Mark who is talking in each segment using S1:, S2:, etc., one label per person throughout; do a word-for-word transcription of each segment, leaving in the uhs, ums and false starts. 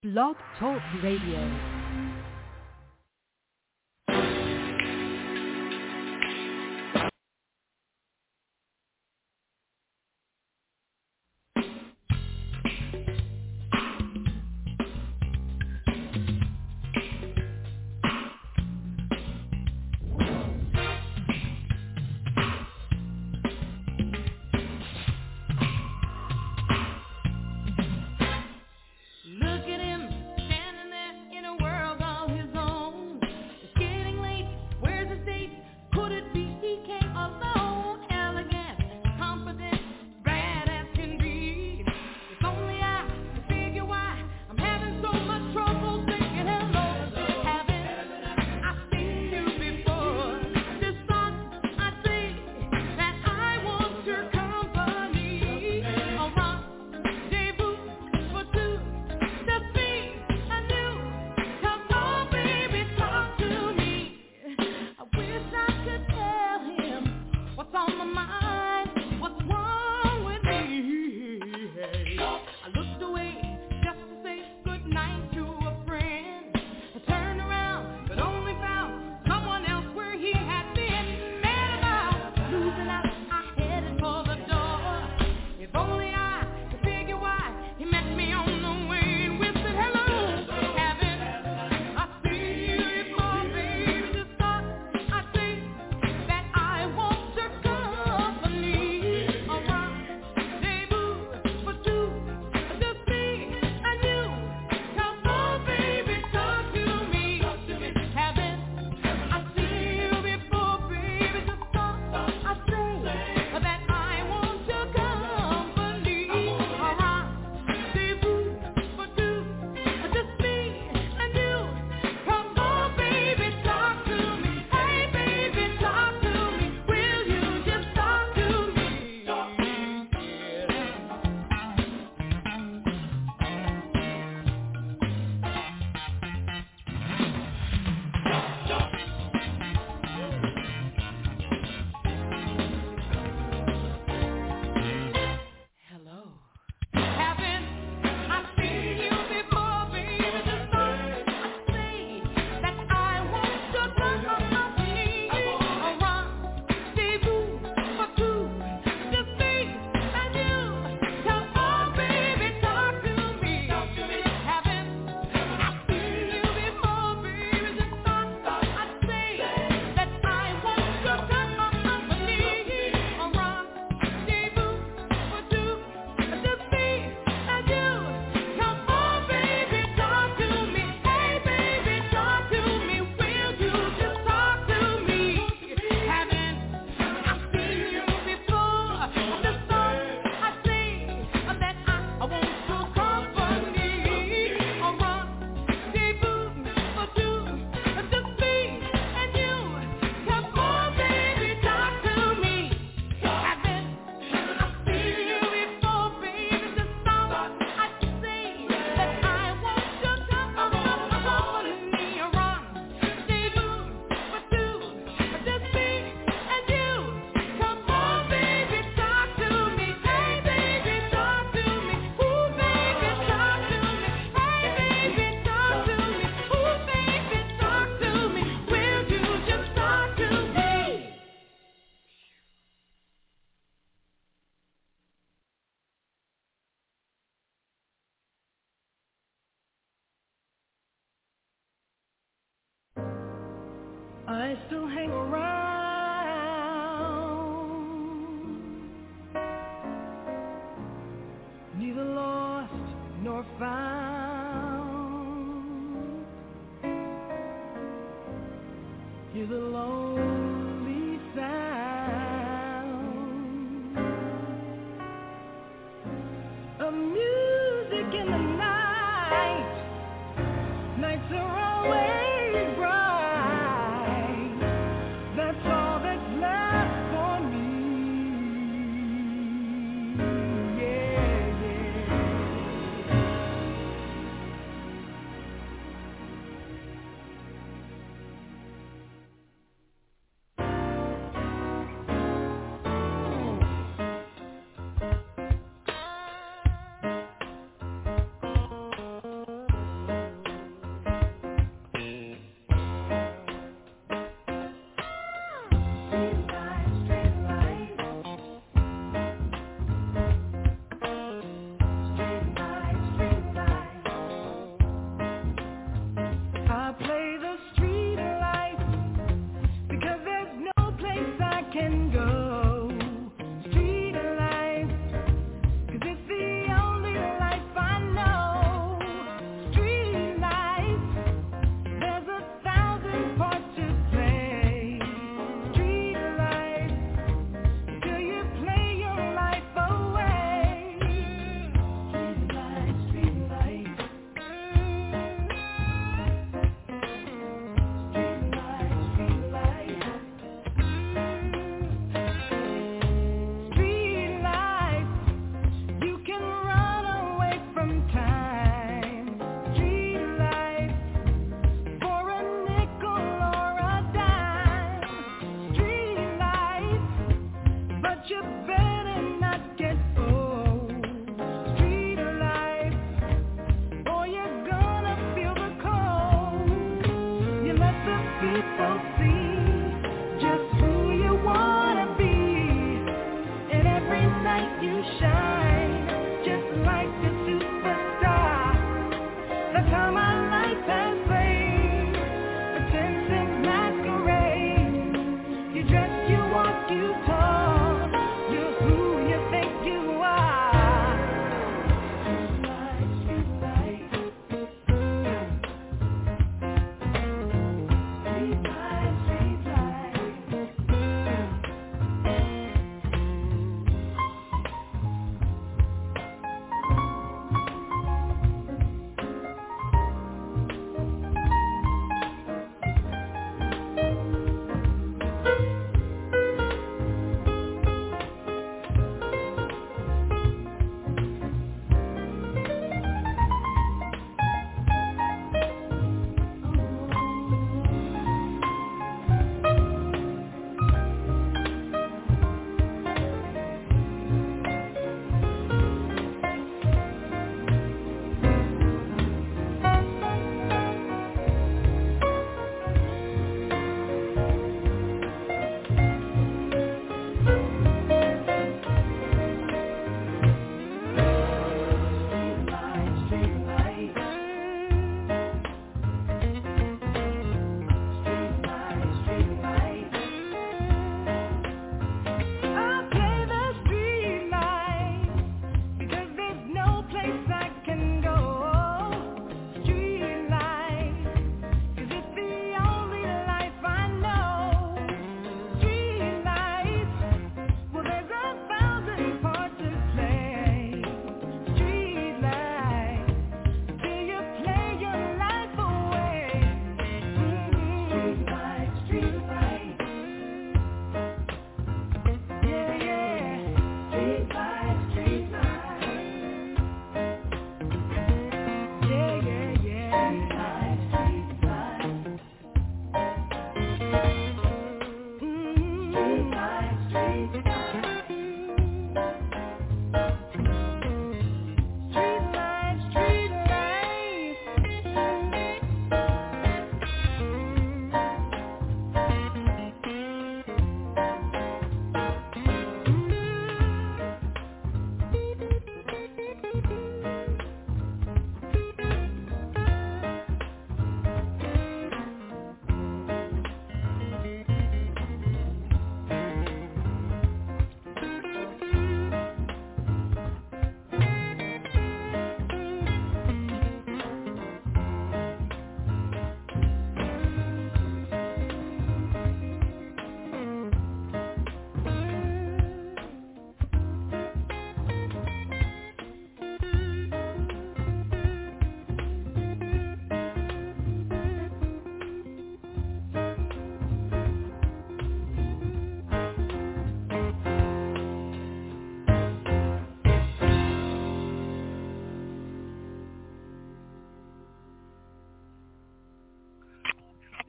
S1: Blog Talk Radio.
S2: I still hang around, neither lost nor found. Hear the lonely sound of music in the night. Nights are always bright. That's all that's left for me. Yeah, yeah.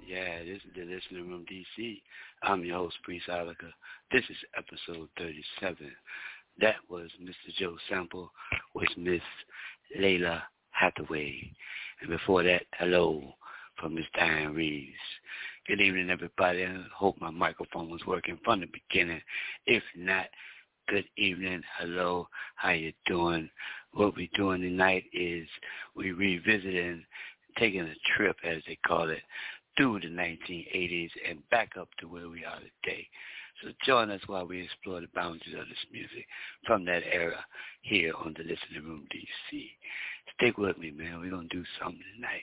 S1: Yeah, this is the Listening Room D C. I'm your host, Priest Ilika. This is episode thirty-seven. That was Mister Joe Sample with Miss Layla Hathaway. And before that, hello from Miss Diane Reeves. Good evening, everybody. I hope my microphone was working from the beginning. If not, good evening. Hello. How you doing? What we're doing tonight is we revisiting, taking a trip, as they call it, through the nineteen eighties and back up to where we are today. So join us while we explore the boundaries of this music from that era here on the Listening Room D C. Stick with me, man. We're going to do something tonight.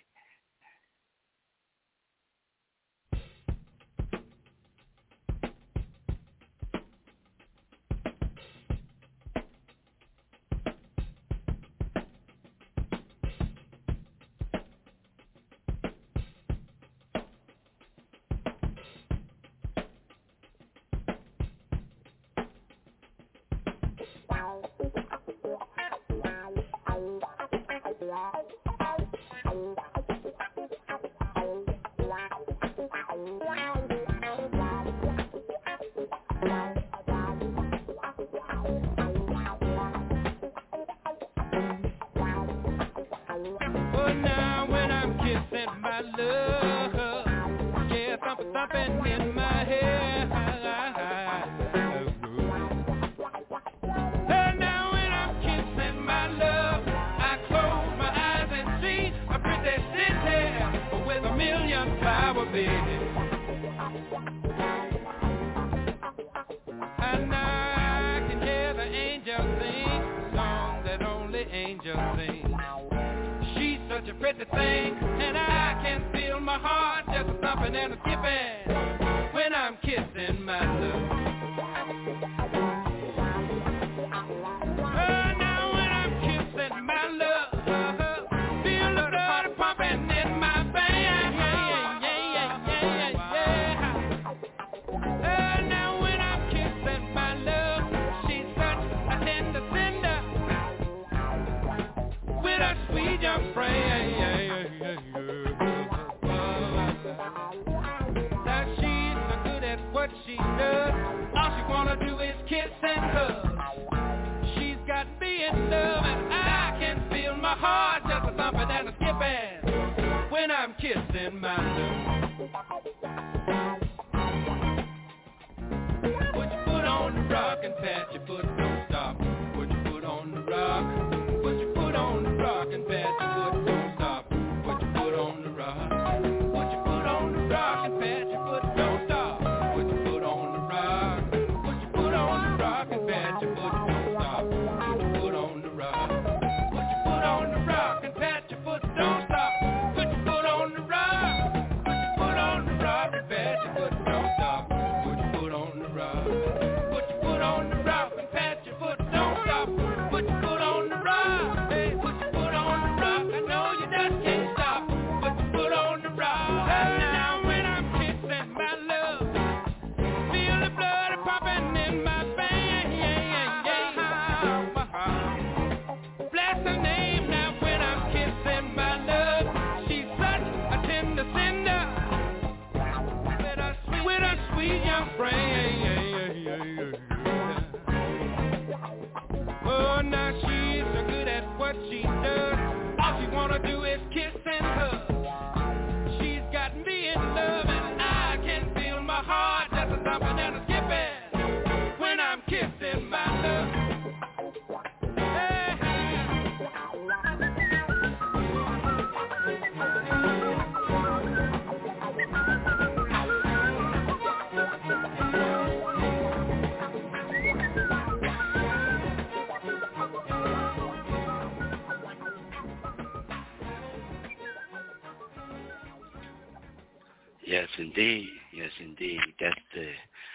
S1: Yes, indeed. Yes, indeed. That's the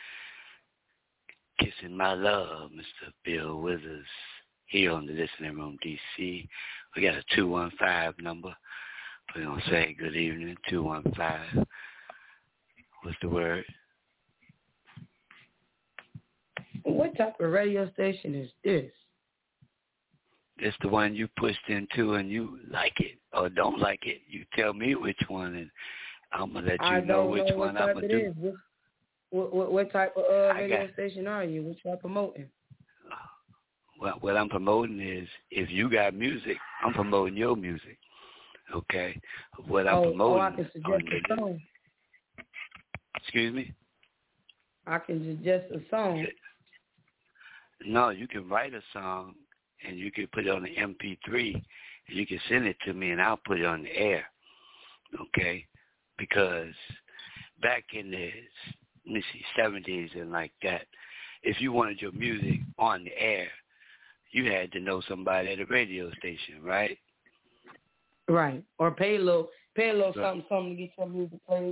S1: Kissing My Love, Mister Bill Withers, here on the Listening Room D C. We got a two one five number. We're going to say good evening, two one five. What's the word?
S3: What type of radio station is this?
S1: It's the one you pushed into and you like it or don't like it. You tell me which one, and I'm gonna let you
S3: I
S1: know
S3: don't
S1: which
S3: know
S1: one
S3: what
S1: I'm
S3: type
S1: gonna
S3: it
S1: do.
S3: is. What, what, what type of uh,
S1: I
S3: radio
S1: got,
S3: station are you? What you are promoting?
S1: well, what I'm promoting is if you got music, I'm promoting your music. Okay, what I'm
S3: Oh,
S1: promoting
S3: oh, I can suggest
S1: on
S3: a song.
S1: Excuse me.
S3: I can suggest a song.
S1: No, you can write a song and you can put it on the M P three and you can send it to me and I'll put it on the air. Okay, because back in the let me see seventies and like that, if you wanted your music on the air, you had to know somebody at a radio station, right?
S3: Right. Or pay a little, pay a little
S1: Right.
S3: something, something to get your music played.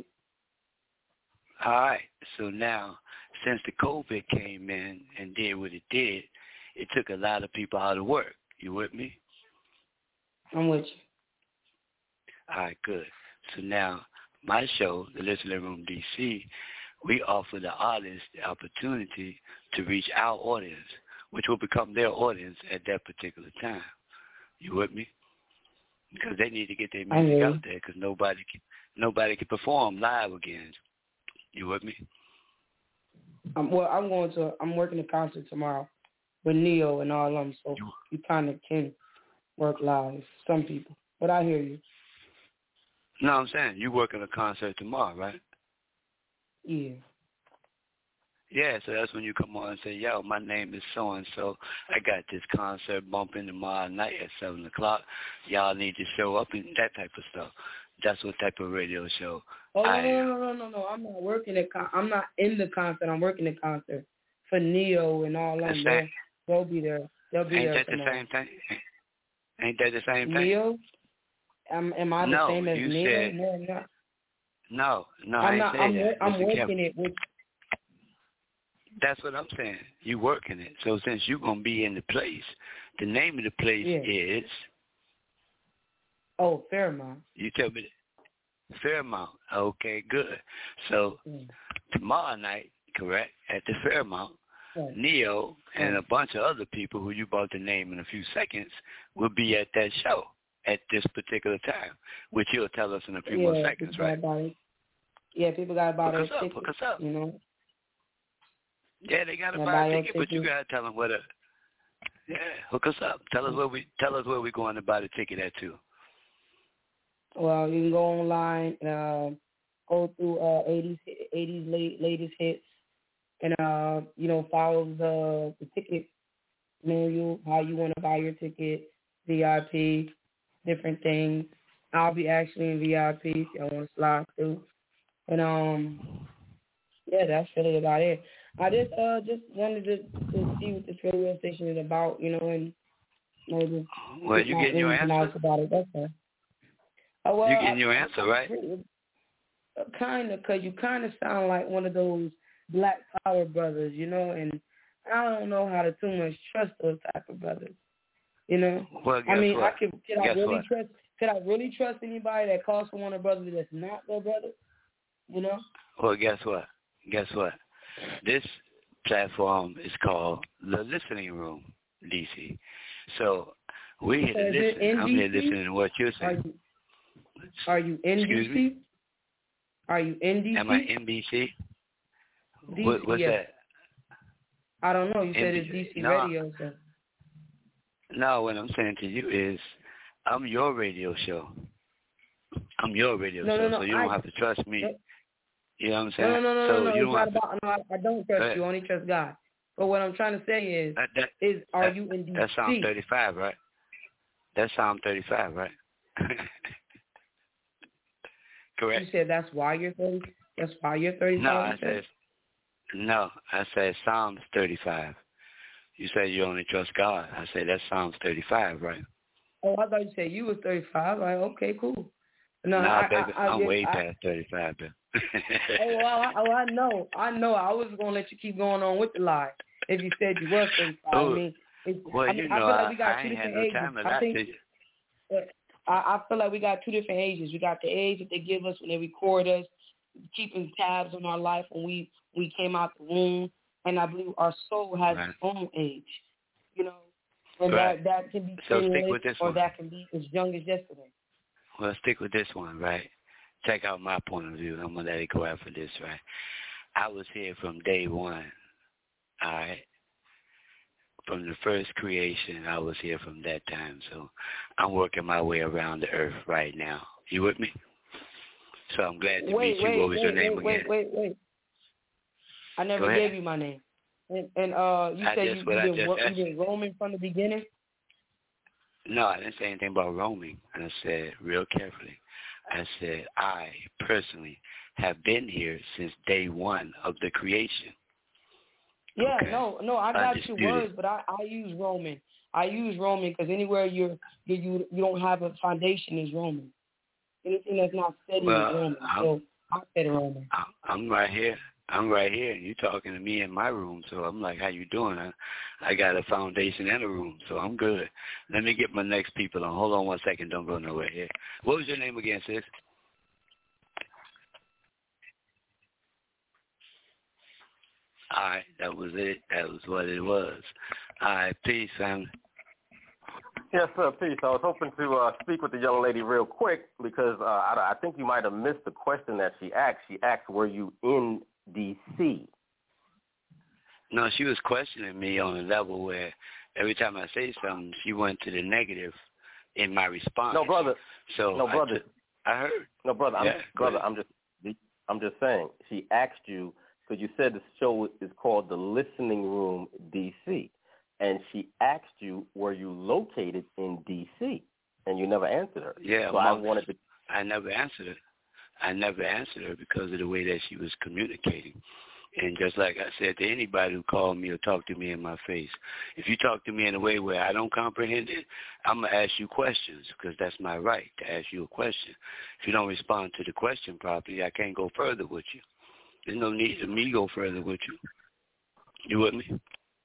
S1: All right. So now, since the COVID came in and did what it did, it took a lot of people out of work. You with me?
S3: I'm with you.
S1: All right, good. So now, my show, The Listening Room D C, we offer the artists the opportunity to reach our audience, which will become their audience at that particular time. You with me? Because they need to get their music out there because nobody can, nobody can perform live again. You with me?
S3: Um, well, I'm going to, I'm working a concert tomorrow with Neo and all of them, so you, you kind of can work live, some people. But I hear you.
S1: No, I'm saying you working a concert tomorrow, right?
S3: Yeah.
S1: Yeah, so that's when you come on and say, yo, my name is so-and-so. I got this concert bumping tomorrow night at seven o'clock. Y'all need to show up and that type of stuff. That's what type of radio show
S3: Oh,
S1: I
S3: no,
S1: am.
S3: no, no, no, no. I'm not working at, con- I'm not in the concert. I'm working the concert for Neo and all of them. They'll, they'll be there. They'll be
S1: Ain't
S3: there
S1: that the
S3: tomorrow.
S1: same thing? Ain't that the same thing?
S3: Neo? Am, am I the
S1: no,
S3: same as
S1: you
S3: Neo?
S1: said,
S3: No, I'm not.
S1: no, no,
S3: I'm
S1: I ain't
S3: not.
S1: say
S3: I'm,
S1: that.
S3: I'm
S1: Listen
S3: working
S1: carefully.
S3: it with.
S1: That's what I'm saying. You working it. So since you're going to be in the place, the name of the place
S3: Yeah.
S1: is...
S3: Oh, Fairmont.
S1: You tell me that. Fairmont. Okay, good. So
S3: Mm.
S1: tomorrow night, correct, at the Fairmont,
S3: Right.
S1: Neo and
S3: Right.
S1: a bunch of other people who you about to name in a few seconds will be at that show at this particular time, which you'll tell us in a few
S3: yeah,
S1: more seconds,
S3: people
S1: right?
S3: got about it. Yeah, people got about
S1: Hook
S3: their
S1: us up,
S3: tickets,
S1: hook us up.
S3: you know.
S1: Yeah, they got to
S3: Yeah,
S1: buy
S3: buy
S1: a
S3: your
S1: ticket, but you
S3: ticket.
S1: got to tell them where to... Yeah, hook us up. Tell us where we tell us where we going to buy the ticket at too.
S3: Well, you can go online, uh, go through uh, eighties, eighties late, latest hits, and uh, you know, follow the the ticket manual, how you want to buy your ticket, V I P, different things. I'll be actually in V I P if y'all want to slide through, and um, yeah, that's really about it. I just uh just wanted to, to see what this radio station is about, you know, and you know, just
S1: Well,
S3: get
S1: you
S3: my
S1: getting your
S3: ins and outs
S1: answer?
S3: about it. That's all. Oh, well,
S1: You getting your answer, right?
S3: Kind of, because you kind of sound like one of those Black Power brothers, you know, and I don't know how to too much trust those type of brothers, you know.
S1: Well, guess
S3: I mean,
S1: what?
S3: I could, could I
S1: Guess
S3: really
S1: what?
S3: trust, could I really trust anybody that calls for one of their brothers that's not their brother, you know?
S1: Well, guess what? Guess what? This platform is called The Listening Room, D C. So we're here
S3: So
S1: to
S3: is it
S1: listen.
S3: in
S1: I'm here
S3: D C?
S1: listening to what you're
S3: Are
S1: saying.
S3: you, are you in
S1: Excuse
S3: D C?
S1: me?
S3: Are you in D C?
S1: Am I N B C?
S3: D C,
S1: What, what's
S3: yes.
S1: that?
S3: I don't know. You said
S1: N B C.
S3: it's D C
S1: No.
S3: radio, so.
S1: No, what I'm saying to you is I'm your radio show. I'm your radio
S3: No,
S1: show,
S3: no, no,
S1: so you don't
S3: I-
S1: have to trust me.
S3: no.
S1: You know what I'm saying?
S3: No, no, no,
S1: so
S3: no, no.
S1: you
S3: It's
S1: don't
S3: not
S1: have to,
S3: about. No, I, I don't trust you. I only trust God. But what I'm trying to say is,
S1: that, that,
S3: is are
S1: that,
S3: you in D C?
S1: That's Psalm thirty-five, right? That's Psalm thirty-five, right? Correct?
S3: You said that's why you're thirty. That's why you're thirty-five.
S1: No, I said no. I said Psalms thirty-five. You said you only trust God. I said that's Psalms thirty-five, right?
S3: Oh, I thought you said you was thirty-five. Like, okay, cool. No,
S1: nah,
S3: I,
S1: baby,
S3: I, I,
S1: I'm
S3: I,
S1: way
S3: I,
S1: past thirty-five, man.
S3: oh, well, I, oh, I know, I know. I was gonna let you keep going on with the lie if you said you was thirty-five.
S1: Oh,
S3: I mean, it's,
S1: well,
S3: I, mean
S1: you
S3: I
S1: know,
S3: feel like
S1: I,
S3: we got
S1: I
S3: two
S1: ain't had
S3: different
S1: no
S3: ages.
S1: time to
S3: I
S1: lie
S3: think.
S1: to you.
S3: I, I feel like we got two different ages. We got the age that they give us when they record us, keeping tabs on our life when we, we came out the womb, and I believe our soul has
S1: Right.
S3: its own age, you know, and
S1: Right.
S3: that, that can be
S1: So stick
S3: stimulated
S1: with this
S3: or
S1: one.
S3: that can be as young as yesterday.
S1: Well, stick with this one, right? check out my point of view. I'm going to let it go after this, right? I was here from day one, all right? From the first creation, I was here from that time. So I'm working my way around the earth right now. You with me? So I'm glad to
S3: wait,
S1: meet you.
S3: wait,
S1: What was
S3: wait,
S1: your name
S3: wait,
S1: again?
S3: Wait, wait, wait. I never gave you my name. And, and uh, you
S1: I
S3: said
S1: just,
S3: you,
S1: what I
S3: you've been,
S1: just
S3: you've been roaming from the beginning?
S1: No, I didn't say anything about roaming. I said, real carefully, I said, I personally have been here since day one of the creation.
S3: Yeah,
S1: Okay.
S3: no, no, I got
S1: Undisputed.
S3: your words, but I, I use roaming. I use roaming because anywhere you're, you you you don't have a foundation is roaming. Anything that's not steady
S1: well,
S3: is roaming.
S1: I'm,
S3: So I said roaming.
S1: I'm right here. I'm right here. You talking to me in my room, so I'm like, how you doing? I, I got a foundation and a room, so I'm good. Let me get my next people on. Hold on one second. Don't go nowhere here. What was your name again, sis? All right, that was it. That was what it was. All right, peace, family.
S4: Yes, sir, peace. I was hoping to uh, speak with the young lady real quick because uh, I, I think you might have missed the question that she asked. She asked, were you in D C?
S1: No, she was questioning me on a level where every time I say something, she went to the negative in my response.
S4: No, brother.
S1: So
S4: no, brother.
S1: I, t- I heard.
S4: No, brother.
S1: Yeah,
S4: I'm, brother,
S1: ahead.
S4: I'm just, I'm just saying. She asked you because you said the show is called The Listening Room D C, and she asked you, were you located in D C? And you never answered her.
S1: Yeah,
S4: so
S1: well,
S4: I wanted to.
S1: I never answered her. I never answered her because of the way that she was communicating. And just like I said to anybody who called me or talked to me in my face, if you talk to me in a way where I don't comprehend it, I'm going to ask you questions because that's my right to ask you a question. If you don't respond to the question properly, I can't go further with you. There's no need for me to go further with you. You with me?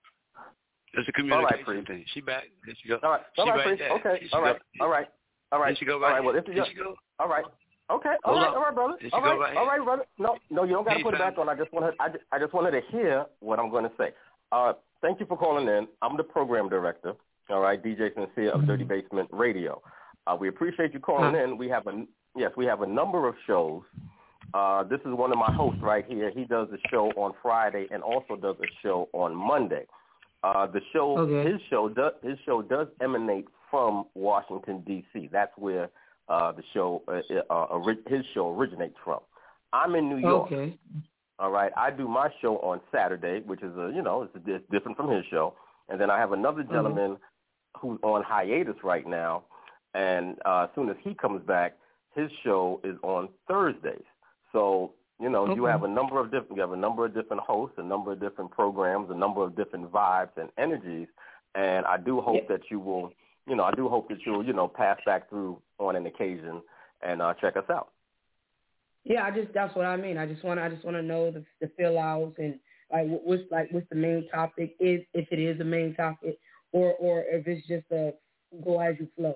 S1: It's a communication
S4: all right,
S1: thing. She back. There she go.
S4: All right, all
S1: she
S4: right,
S1: right
S4: there.
S1: there.
S4: Okay, all right,
S1: go.
S4: all right, all right.
S1: There she go right
S4: all right, well,
S1: there.
S4: this is
S1: There
S4: your,
S1: she go.
S4: all right. Okay, all
S1: Hold
S4: right,
S1: on.
S4: all right, brother.
S1: There she
S4: All
S1: go
S4: right,
S1: right
S4: all
S1: here.
S4: right, brother. No, no, you don't got to
S1: Peace,
S4: put it back
S1: family.
S4: on. I just wanted, I just, I just wanted to hear what I'm going to say. Uh, thank you for calling in. I'm the program director. All right, D J Sincere of Dirty Basement Radio. Uh, we appreciate you calling in. We have a yes, we have a number of shows. Uh, this is one of my hosts right here. He does a show on Friday and also does a show on Monday. Uh, the show,
S3: Okay.
S4: his show, does, his show does emanate from Washington D C. That's where uh, the show, uh, uh, his show originates from. I'm in New York.
S3: Okay.
S4: All right. I do my show on Saturday, which is a, you know, it's, it's different from his show. And then I have another gentleman mm-hmm. who's on hiatus right now, and uh, as soon as he comes back, his show is on Thursdays. So, you know,
S3: okay.
S4: you have a number of different, you have a number of different hosts, a number of different programs, a number of different vibes and energies, and I do hope
S3: yeah.
S4: that you will, you know, I do hope that you'll, you know, pass back through on an occasion and uh, check us out.
S3: Yeah, I just that's what I mean. I just want I just want to know the the fill outs and like what's like what's the main topic is, if it is a main topic, or or if it's just a go as you flow.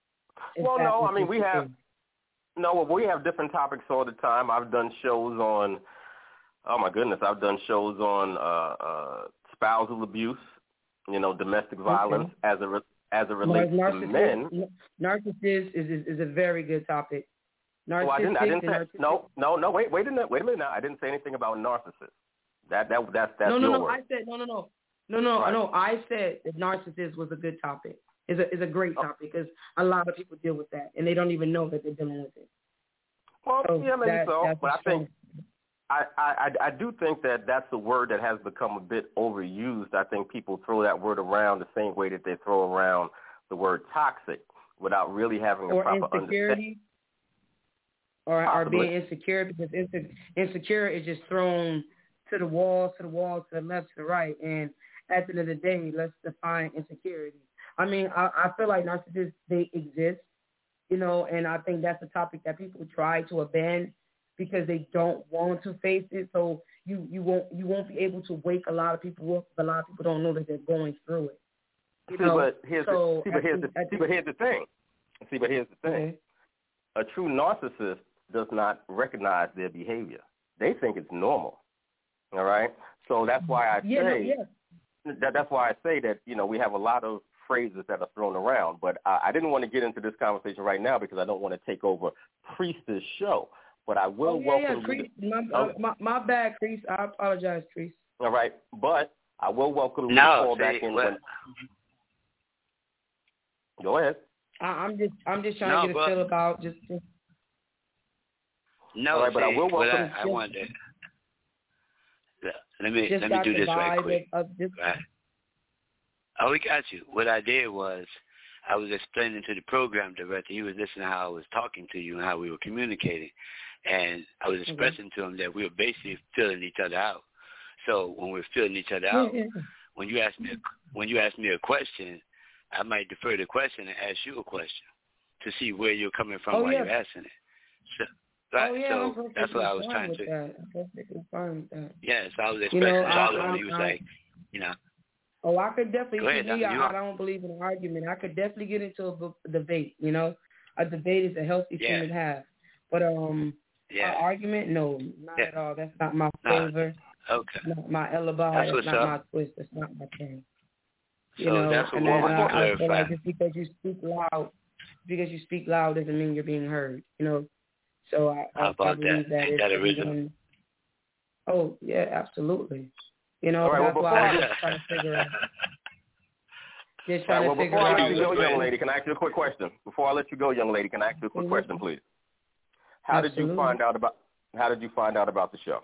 S3: If
S4: well, no, I mean we have.
S3: thing.
S4: No, well, we have different topics all the time. I've done shows on, oh my goodness, I've done shows on uh, uh, spousal abuse, you know, domestic violence okay. as a re- as it relates to men.
S3: Narcissist is, is is a very good topic.
S4: Well, I didn't. I didn't say no, no, no. Wait, wait a minute. Wait a minute. Now, I didn't say anything about narcissists. That that that's that's
S3: no, no,
S4: your
S3: no.
S4: word.
S3: I said no, no, no, no, no,
S4: right.
S3: no. I said that narcissist was a good topic. Is a is a great topic because a lot of people deal with that and they don't even know that they're dealing with it.
S4: Well,
S3: so
S4: yeah, maybe
S3: that,
S4: so. But I think I, I I do think that that's a word that has become a bit overused. I think people throw that word around the same way that they throw around the word toxic without really having a
S3: or
S4: proper
S3: insecurity. Or, or being insecure because inse- insecure is just thrown to the wall, to the wall, to the left, to the right. And at the end of the day, let's define insecurity. I mean, I, I feel like narcissists, they exist, you know, and I think that's a topic that people try to abandon because they don't want to face it. So you, you won't you won't be able to wake a lot of people up. But a lot of people don't know that they're going through it. You
S4: see,
S3: know?
S4: but here's
S3: so
S4: the, see, but here's
S3: think,
S4: the, see, but here's the thing. See, but here's the thing.
S3: Okay.
S4: A true narcissist does not recognize their behavior. They think it's normal. All right? So that's why I
S3: yeah,
S4: say
S3: no, yeah.
S4: that, that's why I say that, you know, we have a lot of phrases that are thrown around. But uh, I didn't want to get into this conversation right now because I don't want to take over Priest's show. but I will
S3: oh, yeah,
S4: welcome
S3: yeah, Crease.
S4: you. To,
S3: my, uh, my, my bad, Crease. I apologize, Crease.
S4: All right, but I will welcome you
S1: no,
S4: to call
S1: see,
S4: back in.
S1: well,
S4: When... Go ahead.
S3: I, I'm just, I'm just trying
S1: no,
S3: to get a
S1: but,
S3: feel about just. just
S1: no,
S4: All right,
S1: see,
S4: but I will
S1: what
S4: welcome.
S1: I, I wanted to, let me
S3: just
S1: let me
S3: got
S1: do
S3: the
S1: this right
S3: vibe
S1: quick.
S3: Of, of just,
S1: Right. Oh, we got you. What I did was I was explaining to the program director. He was listening to how I was talking to you and how we were communicating. And I was expressing mm-hmm. to him that we were basically filling each other out. So when we're filling each other out, yeah, yeah. when you ask me a, when you ask me a question, I might defer the question and ask you a question to see where you're coming from
S3: oh,
S1: while
S3: yeah.
S1: you're asking it. So, right.
S3: Oh, yeah,
S1: so that's what I was trying to.
S3: That. I'm perfectly fine with that.
S1: Yeah, so I was expressing
S3: you know,
S1: it
S3: I,
S1: to him.
S3: I,
S1: He was
S3: I,
S1: like, you know.
S3: Oh, I could definitely.
S1: Go ahead,
S3: me, I,
S1: I,
S3: I don't believe in an argument. I could definitely get into a, a debate. You know, a debate is a healthy
S1: yeah.
S3: thing to have. But um,
S1: yeah.
S3: an argument, no, not
S1: yeah.
S3: at all. That's not my
S1: no.
S3: flavor.
S1: Okay.
S3: Not my alibi.
S1: That's,
S3: that's
S1: what's
S3: not
S1: up.
S3: my twist. That's not my thing. You
S1: so
S3: know,
S1: that's what
S3: and
S1: we
S3: then,
S1: want
S3: uh,
S1: to
S3: I feel
S1: clarify.
S3: like just because you speak loud, because you speak loud doesn't mean you're being heard. You know, so I,
S1: How
S3: I,
S1: about
S3: I believe
S1: that?
S3: that,
S1: Ain't
S3: if
S1: that original?
S3: everyone. Oh yeah, absolutely. You know,
S4: right,
S3: that's
S4: well,
S3: why
S4: I...
S3: I'm just trying to figure out. Just trying
S4: right, well,
S3: to figure
S4: before
S3: out.
S4: I let you go, young lady, can I ask you a quick question? Before I let you go, young lady, can I ask you a quick
S3: mm-hmm.
S4: question, please? How
S3: Absolutely.
S4: did you find out about How did you find out about the show?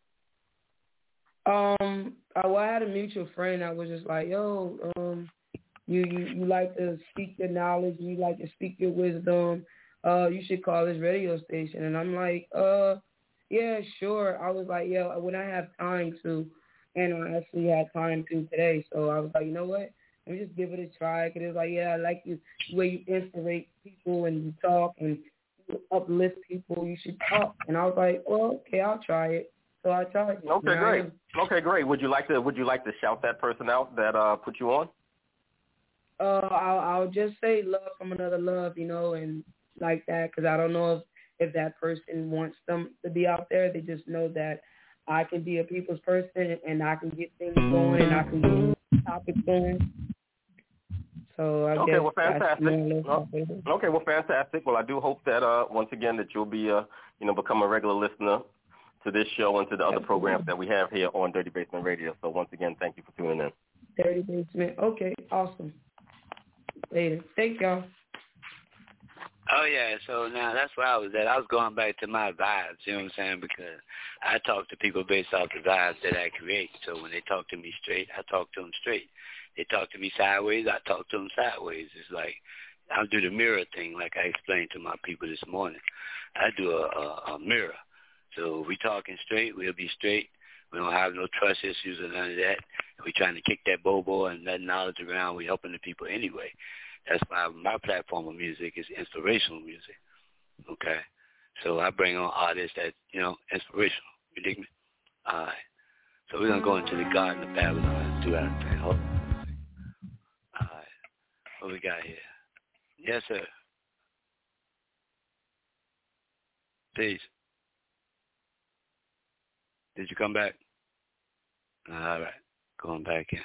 S3: Um, I, well, I had a mutual friend that was just like, yo, um, you, you, you like to speak your knowledge, you like to speak your wisdom, uh, you should call this radio station. And I'm like, uh, yeah, sure. I was like, yeah, when I have time to, and I actually had time to today. So I was like, you know what? Let me just give it a try. Because it was like, yeah, I like you, the way you inspirate people and you talk and you uplift people. You should talk. And I was like, well, okay, I'll try it. So I tried it.
S4: Okay, great. Okay, great. Would you like to Would you like to shout that person out that uh, put you on?
S3: Uh, I'll, I'll just say love from another love, you know, and like that, because I don't know if, if that person wants them to be out there. They just know that I can be a people's person and I can get things going and I can get topics going. So I
S4: okay,
S3: guess
S4: well, fantastic.
S3: Oh,
S4: okay, well, fantastic. Well, I do hope that uh, once again that you'll be, uh, you know, become a regular listener to this show and to the other
S3: Absolutely.
S4: programs that we have here on Dirty Basement Radio. So once again, thank you for tuning in.
S3: Dirty Basement. Okay, awesome. Later. Thank y'all.
S1: Oh, yeah, so now that's where I was at. I was going back to my vibes, you know what I'm saying, because I talk to people based off the vibes that I create. So when they talk to me straight, I talk to them straight. They talk to me sideways, I talk to them sideways. It's like I do the mirror thing like I explained to my people this morning. I do a, a, a mirror. So if we talking straight, we'll be straight. We don't have no trust issues or none of that. If we trying to kick that bobo and that knowledge around, we helping the people anyway. That's why my platform of music is inspirational music, okay? So I bring on artists that, you know, inspirational. You dig me? All right. So we're going to go into the Garden of Babylon and do our thing. Hold on. All right. What we got here? Yes, sir. Peace. Did you come back? All right. Going back in.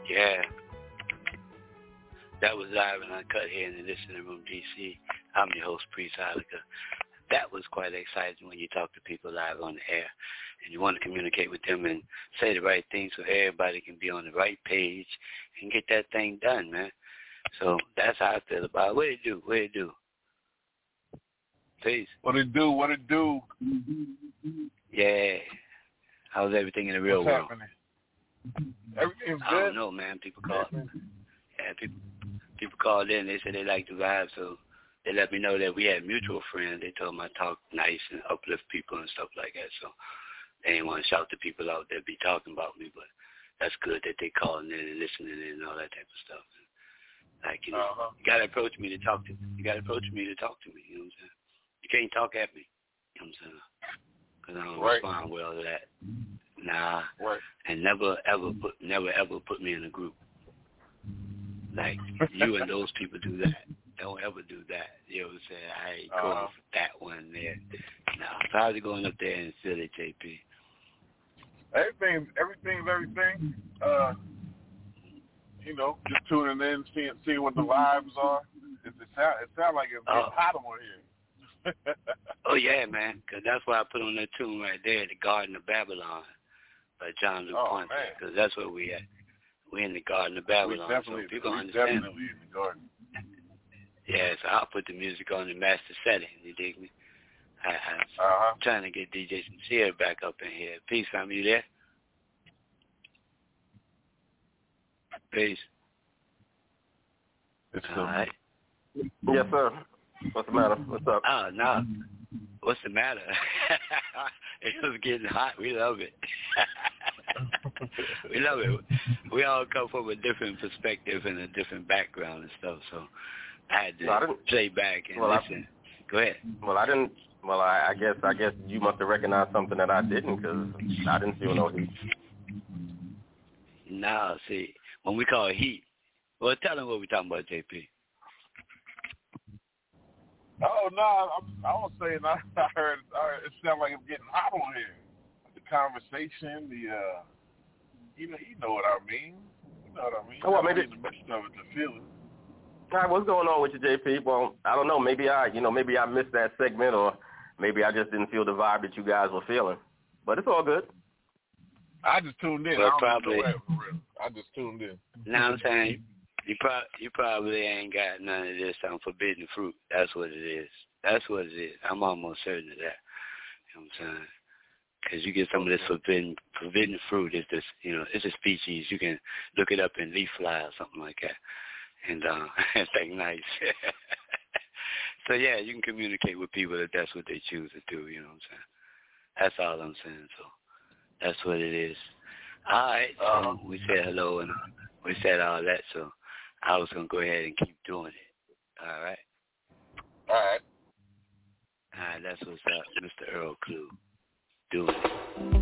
S1: Yeah. That was live and uncut here in the Listening Room, D C. I'm your host, Priest Ilika. That was quite exciting when you talk to people live on the air and you want to communicate with them and say the right things so everybody can be on the right page and get that thing done, man. So that's how I feel about it. What it do? What it do? Peace.
S5: What it do? What it do?
S1: Yeah. How's everything in the real
S5: What's
S1: world?
S5: Happening? Everything's
S1: I
S5: good.
S1: don't know, man. People call. Yeah, people people called in. They said they like the vibe, so they let me know that we had mutual friends. They told me I talk nice and uplift people and stuff like that. So they didn't want to shout the people out that be talking about me, but that's good that they calling in and listening in and all that type of stuff. Like, you know,
S5: uh-huh.
S1: you got to approach me to talk to me. You got to approach me to talk to me. You know what I'm saying? You can't talk at me. You know what I'm saying? Because I don't
S5: right.
S1: respond well to that. Nah.
S5: Right.
S1: And never, ever put, never, ever put me in a group. Like, you and those people do that. Don't ever do that. You know what I'm saying? I ain't
S5: uh-huh.
S1: going for that one there. Nah, probably going up there and silly J P.
S5: Everything, everything's everything. Uh, you know, just tuning in, seeing, seeing what the vibes are. It, it sound, it sound like it's getting
S1: oh.
S5: hot on here.
S1: Oh, yeah, man, because that's why I put on that tune right there, The Garden of Babylon by John Luke
S5: oh,
S1: Ponce,
S5: man.
S1: because that's where we at. We're in the Garden of Babylon,
S5: we definitely,
S1: so people
S5: we
S1: understand.
S5: definitely in the garden.
S1: Yeah, so I'll put the music on the master setting, you dig me? I, I'm
S5: uh-huh.
S1: trying to get D J Sincere back up in here. Peace, fam, you there? Peace.
S5: It's
S1: all right.
S4: Yes, sir. What's the matter? What's up?
S1: Oh, no. What's the matter? It was getting hot. We love it. We love it. We all come from a different perspective and a different background and stuff, so I had to
S4: no, I
S1: stay back and
S4: well,
S1: listen. I, Go ahead.
S4: Well, I didn't. Well, I, I guess I guess you must have recognized something that I didn't, because I didn't feel no heat.
S1: Nah, see, when we call it heat, well, tell them what we're talking about, J P.
S5: Oh, no, I, I was saying, I, I, heard, I heard it sounded like it's getting hot on here. The conversation, the, uh, you know, you know what I mean. You know what I mean.
S4: Oh, well,
S5: I'm
S4: maybe.
S5: in the midst of it to feel it.
S4: All right, what's going on with you, J P? Well, I don't know. Maybe I, you know, maybe I missed that segment, or maybe I just didn't feel the vibe that you guys were feeling. But it's all good.
S5: I just tuned in.
S1: Well,
S5: I don't
S1: probably.
S5: know that for real. I just tuned in.
S1: Now I'm saying you, pro- you probably ain't got none of this on forbidden fruit. That's what it is. That's what it is. I'm almost certain of that. You know what I'm saying? Because you get some of this forbidden forbidden fruit. It's this, you know, it's a species. You can look it up in leaf fly or something like that. And uh, it's like nice. So, yeah, you can communicate with people if that's what they choose to do, you know what I'm saying? That's all I'm saying. So that's what it is. All right, so uh-huh. we said hello and we said all that, so I was going to go ahead and keep doing it. All right?
S5: All right.
S1: All right, that's what's up, Mister Earl Clue. Doing it.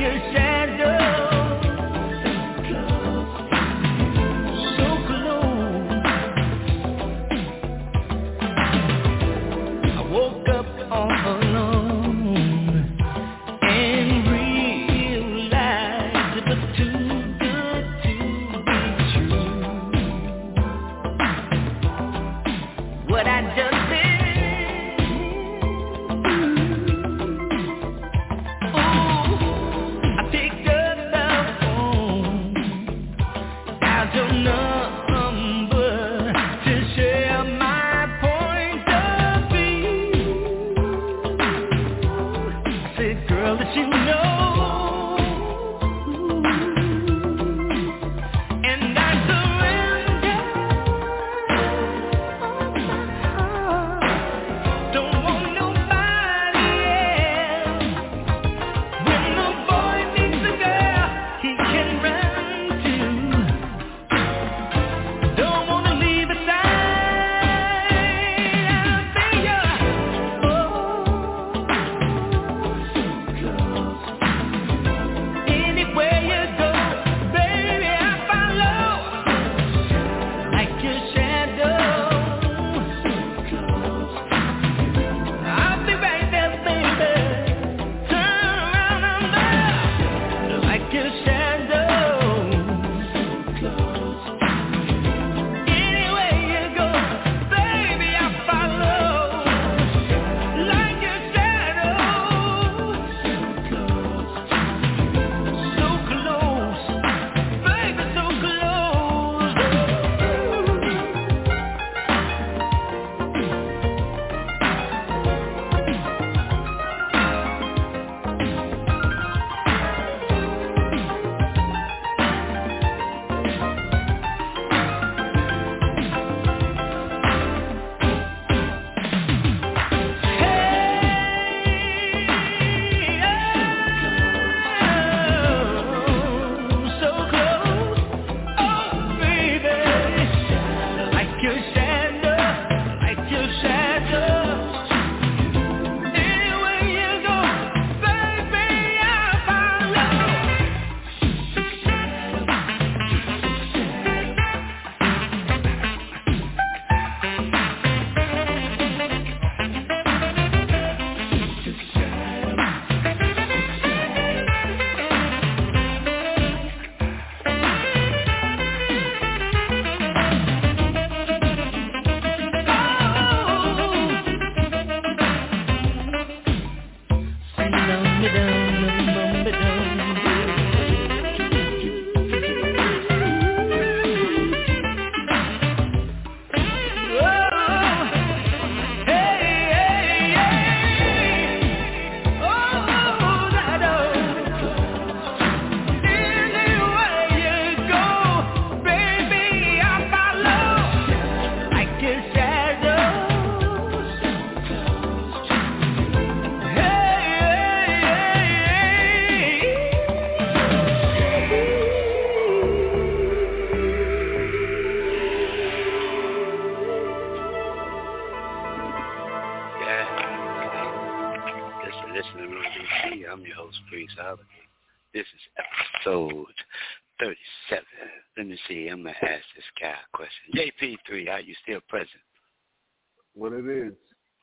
S2: your shadow.
S1: This is episode thirty-seven. Let me see. I'm going to ask this guy a question. J P three, are you still present?
S5: What it is.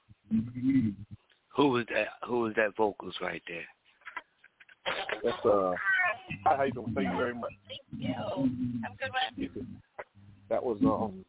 S1: Who was that? Who was that vocals right there?
S5: That's, uh, how you doing? Thank you very much.
S6: Thank you. Have a good one.
S5: That was, um,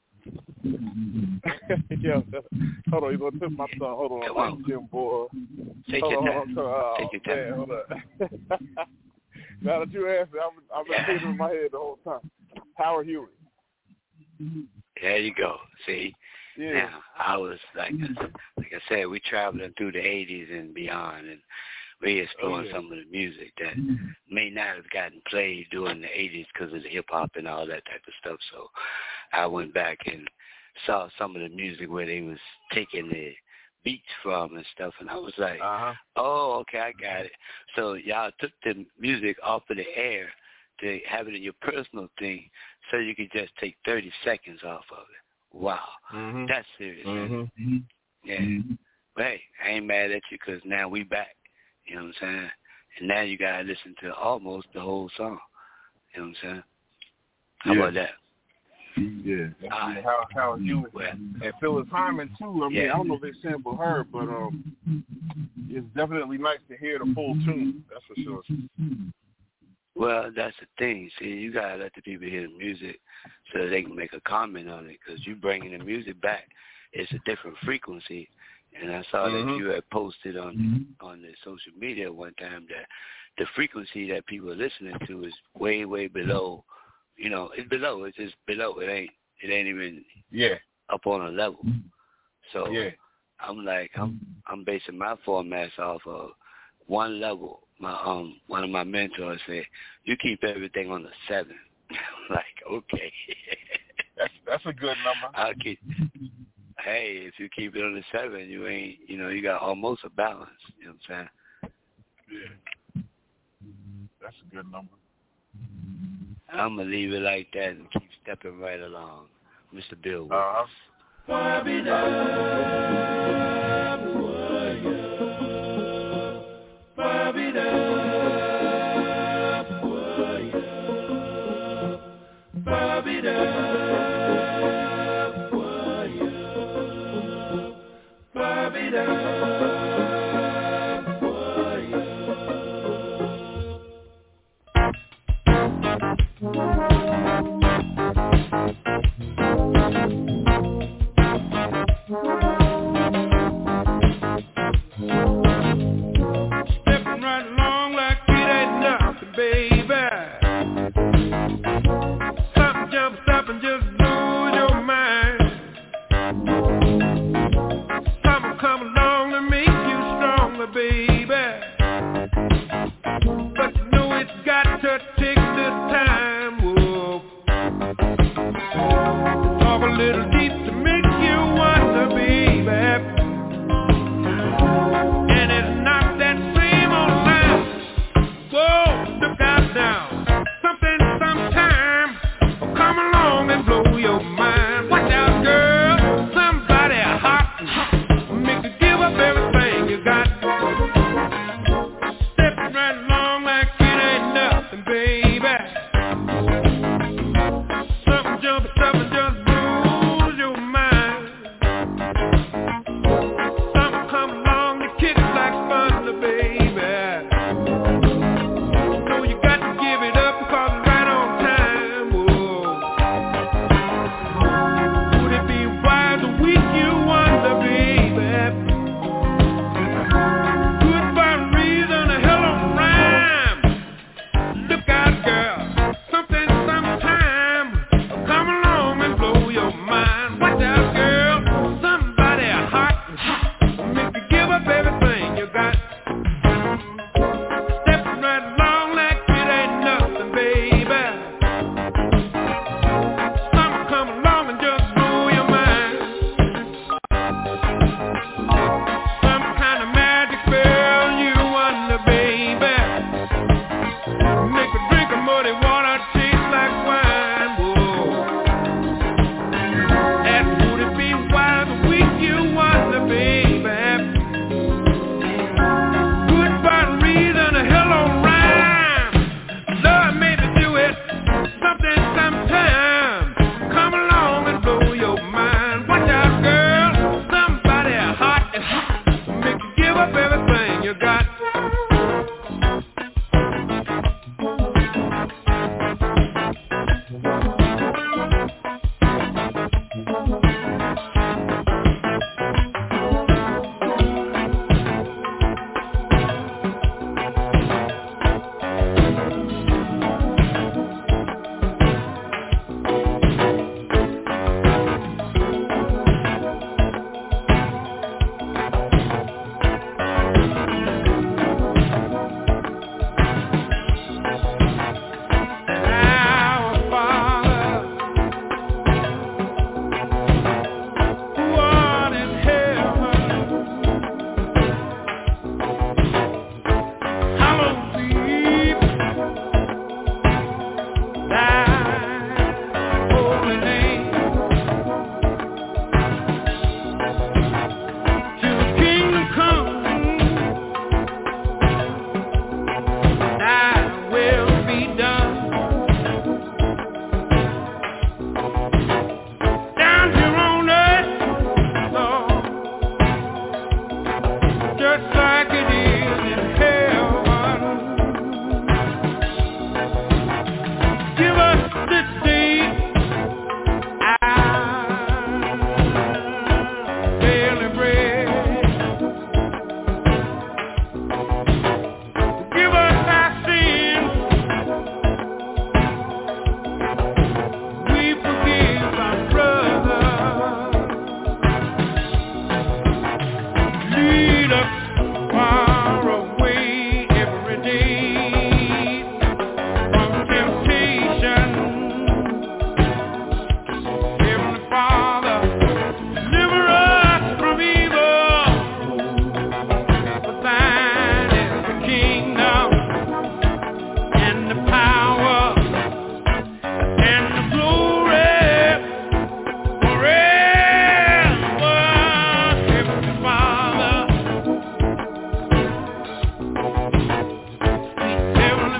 S5: yeah, hold on, you're going to tip my son. Hold on, I'm Jim boy.
S1: Take
S5: hold
S1: your
S5: on,
S1: time.
S5: hold on, oh,
S1: Take your
S5: man,
S1: time.
S5: hold on. Now that you asked me, I've, I've been thinking in my head the whole time. Howard Huey.
S1: There you go. See?
S5: Yeah.
S1: Now, I was, like like I said, we traveling through the eighties and beyond, and we exploring oh, yeah. some of the music that may not have gotten played during the eighties because of the hip-hop and all that type of stuff. So I went back and saw some of the music where they was taking the beats from and stuff, and I was like,
S5: uh-huh.
S1: oh, okay, I got it. So y'all took the music off of the air to have it in your personal thing so you could just take thirty seconds off of it. Wow.
S5: Mm-hmm.
S1: That's serious.
S5: Mm-hmm.
S1: Man. Yeah. But hey, I ain't mad at you because now we back. You know what I'm saying? and now you gotta listen to almost the whole song. You know what I'm saying? How
S5: yeah.
S1: about that?
S5: Yeah. That's
S1: right.
S5: How how you well, and Phyllis Hyman too. I mean,
S1: yeah.
S5: I don't know if they sample her, but um, it's definitely nice to hear the full tune. That's for sure.
S1: Well, that's the thing. See, you gotta let the people hear the music so that they can make a comment on it. Because you bringing the music back, it's a different frequency. And I saw mm-hmm. that you had posted on mm-hmm. on the social media one time that the frequency that people are listening to is way, way below. You know, it's below. It's just below. It ain't. It ain't even.
S5: Yeah.
S1: Up on a level. So
S5: yeah.
S1: I'm like, I'm I'm basing my formats off of one level. My um one of my mentors said, you keep everything on the seven. I'm like, okay.
S5: that's that's a good number.
S1: I'll keep. Hey, if you keep it on the seven, you ain't. You know, you got almost a balance. You know what I'm saying?
S5: Yeah. That's a good number.
S1: I'm going to leave it like that and keep stepping right along. Mister Bill Wilkes.
S5: Uh-huh.
S2: Stepping right along like it ain't nothing, baby. Something jumps up and just blows your mind. Something come along to make you stronger, baby. But you know it's got to take this time. Whoa. Talk a little deep to make you wonder, baby. And it's not that same old line. Whoa, look out now. Something sometime will come along and blow your mind. Watch out, girl. Somebody hot, make you give up everything you got. Stepping right along like it ain't nothing, baby. Something jumps up and just blows your mind. Something come along to kick it like thunder, baby. So you got to give it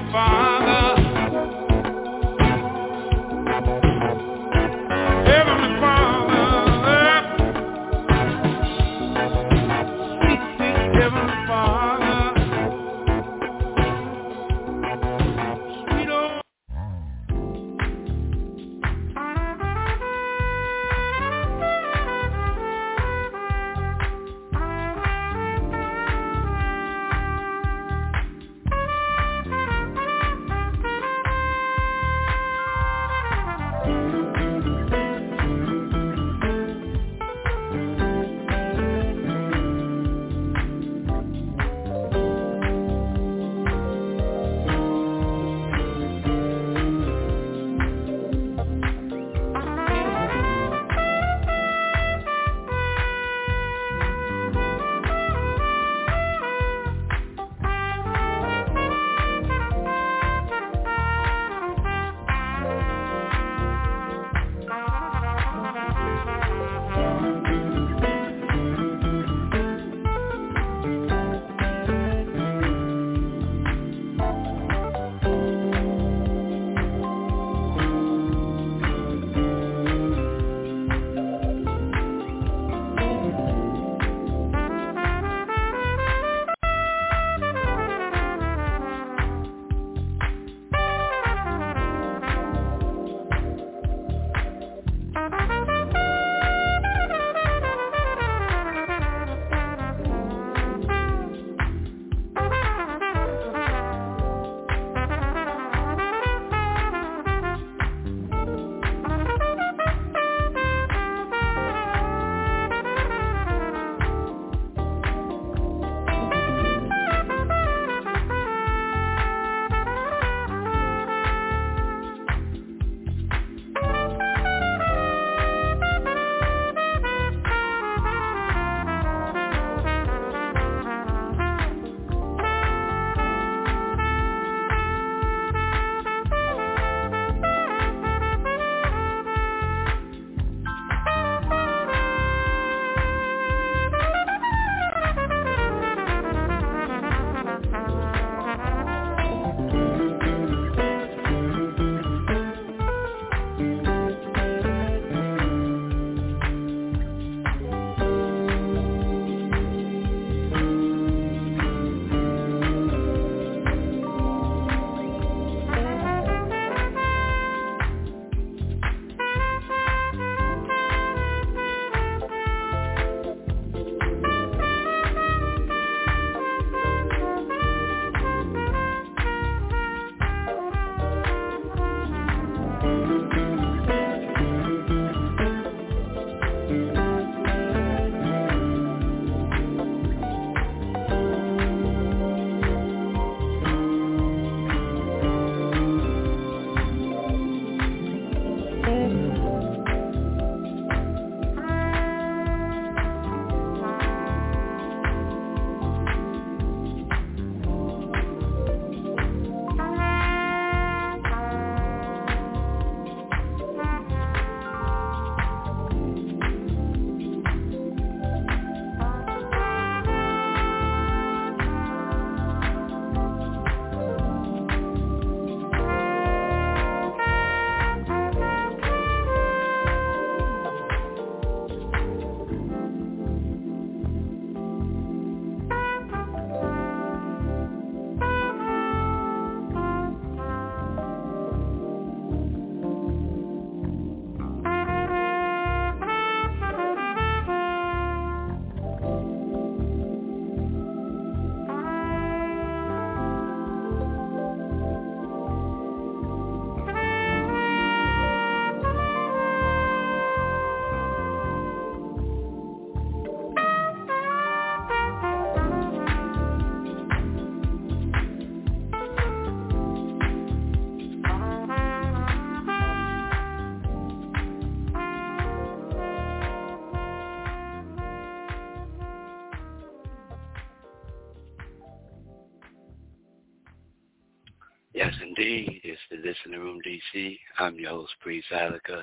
S1: Yes, indeed. It's the Listening Room D C. I'm your host, Priest Ilika.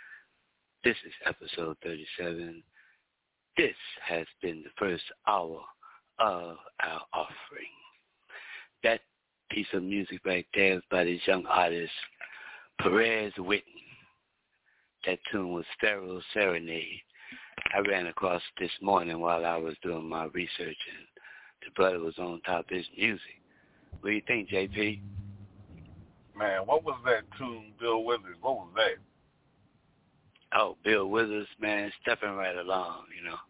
S1: This is episode thirty-seven. This has been the first hour of our offering. That piece of music right there is by this young artist, Perez Whitten. That tune was Pharaoh's Serenade. I ran across this morning while I was doing my research, and the brother was on top of his music. What do you think, J P?
S5: Man, what was that tune, Bill Withers? What was that?
S1: Oh, Bill Withers, man, stepping right along, you know.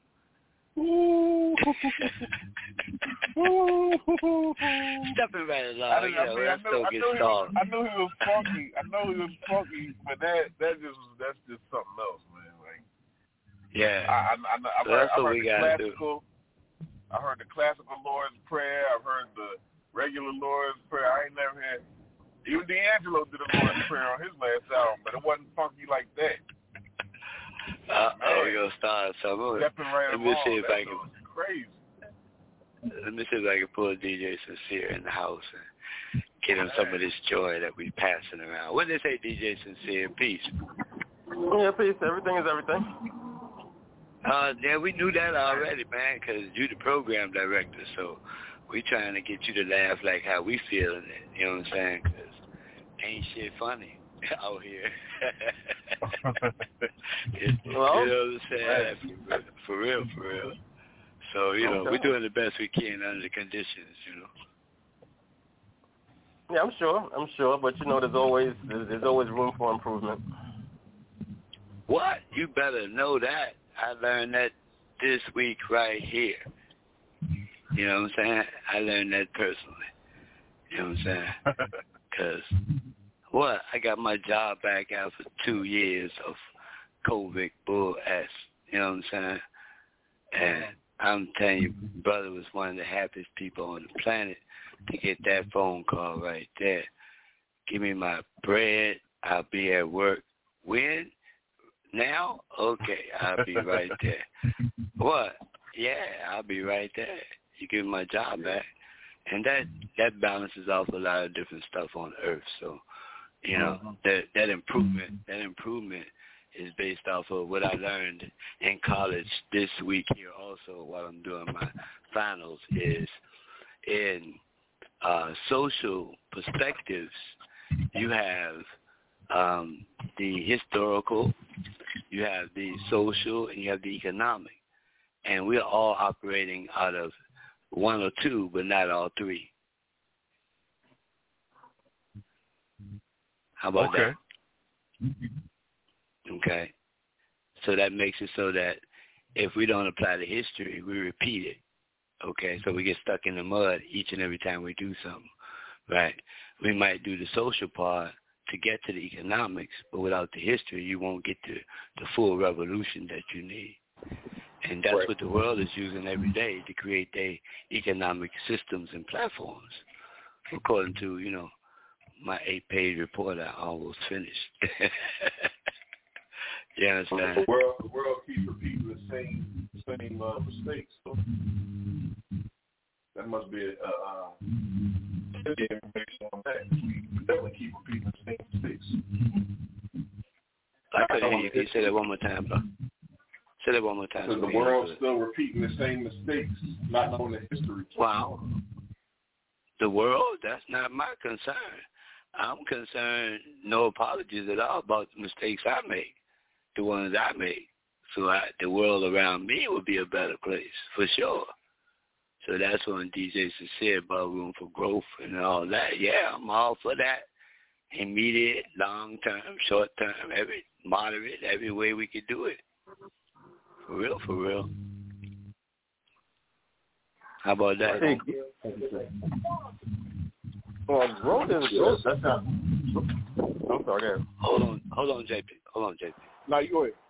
S1: Stepping right along,
S5: I,
S1: you know,
S5: I mean,
S1: let's
S5: I knew,
S1: go
S5: I
S1: get
S5: knew
S1: started.
S5: I knew he was funky. I know he was funky, but that that just that's just something else, man. Like,
S1: yeah,
S5: I I, I, I
S1: so
S5: heard,
S1: that's
S5: I
S1: what
S5: heard
S1: we
S5: the
S1: gotta
S5: classical. Do. I heard the classical Lord's Prayer. I've heard the regular Lord's Prayer. I ain't never had. Even D'Angelo did a Lord's Prayer on his last album, but it wasn't funky like that.
S1: Uh, oh, we're going to start somewhere.
S5: Stepping right
S1: Let me
S5: along.
S1: see if
S5: that
S1: I can.
S5: Crazy.
S1: Let me see if I can pull D J Sincere in the house and get him some of this joy that we passing around. What did they say, D J Sincere? Peace.
S4: Yeah, peace. Everything is everything.
S1: Uh, yeah, we knew that already, man, because you're the program director, so we trying to get you to laugh like how we feeling it. You know what I'm saying? Because ain't shit funny out here. it,
S4: well,
S1: you know what I'm saying? For, for real, for real. So, you know,
S4: okay.
S1: we're doing the best we can under the conditions, you know.
S4: Yeah, I'm sure. I'm sure. But, you know, there's always there's, there's always room for improvement.
S1: What? You better know that. I learned that this week right here. You know what I'm saying? I learned that personally. You know what I'm saying? Because, what? I got my job back after two years of COVID bull ass. You know what I'm saying? And I'm telling you, brother was one of the happiest people on the planet to get that phone call right there. Give me my bread. I'll be at work. When? Now? Okay, I'll be right there. What? Yeah, I'll be right there. You give me my job back. And that, that balances off a lot of different stuff on earth. So, you know, mm-hmm. that that improvement, that improvement is based off of what I learned in college this week here also while I'm doing my finals is in uh, social perspectives, you have um, the historical, you have the social, and you have the economic. And we're all operating out of one or two, but not all three. How about
S5: okay.
S1: that? Okay. So that makes it so that if we don't apply the history, we repeat it. Okay. So we get stuck in the mud each and every time we do something. Right. We might do the social part to get to the economics, but without the history, you won't get to the full revolution that you need. And that's right. what the world is using every day to create their economic systems and platforms. According to, you know, my eight-page report, I almost finished. You understand?
S5: The world, the world keeps repeating the same, same uh, mistakes. So that must be a uh, information on that. We definitely keep repeating the same mistakes.
S1: I couldn't hear you. Can you say that one more time, bro? Say that one more time.
S5: So the world's still repeating the same mistakes, not knowing the history.
S1: Wow. The world? That's not my concern. I'm concerned, no apologies at all about the mistakes I make, the ones I make. So I, the world around me will be a better place, for sure. So that's when D J Sincere about room for growth and all that. Yeah, I'm all for that. Immediate, long-term, short-term, every moderate, every way we could do it. For real, for real. How about that?
S4: Well, growth is growth. That's not. I'm sorry.
S1: Hold on, hold on, J P. Hold on, J P.
S5: No, you go ahead.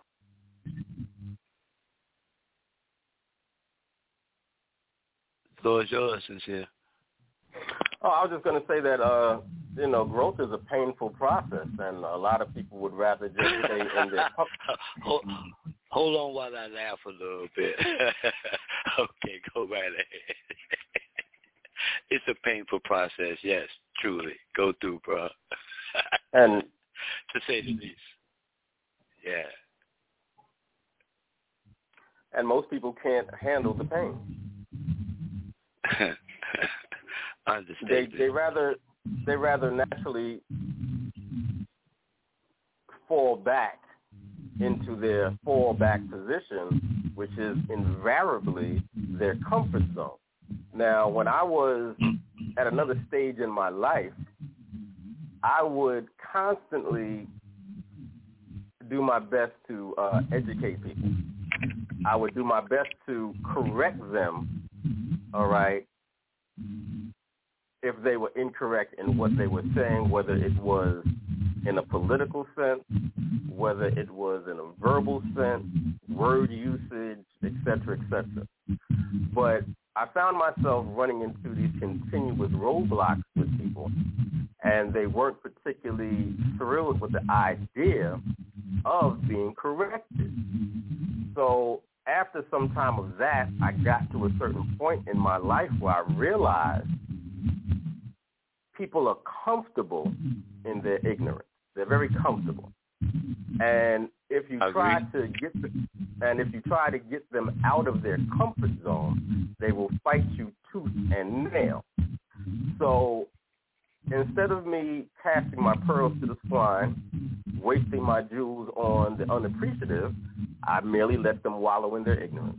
S1: Floor is yours, Sincere.
S4: Oh, I was just going to say that, uh, you know, growth is a painful process, and a lot of people would rather just stay in their...
S1: hold, hold on while I laugh a little bit. Okay, go right ahead. It's a painful process, yes, truly. Go through, bro.
S4: And
S1: to say the least. Yeah.
S4: And most people can't handle the pain. they they rather they rather naturally fall back into their fallback position, which is invariably their comfort zone. Now, when I was at another stage in my life, I would constantly do my best to uh, educate people. I would do my best to correct them, all right, if they were incorrect in what they were saying, whether it was in a political sense, whether it was in a verbal sense, word usage, et cetera, et cetera. But I found myself running into these continuous roadblocks with people, and they weren't particularly thrilled with the idea of being corrected. So after some time of that, I got to a certain point in my life where I realized people are comfortable in their ignorance. They're very comfortable. And if you try to get them, and if you try to get them out of their comfort zone, they will fight you tooth and nail. So instead of me casting my pearls to the swine, wasting my jewels on the unappreciative, I merely let them wallow in their ignorance.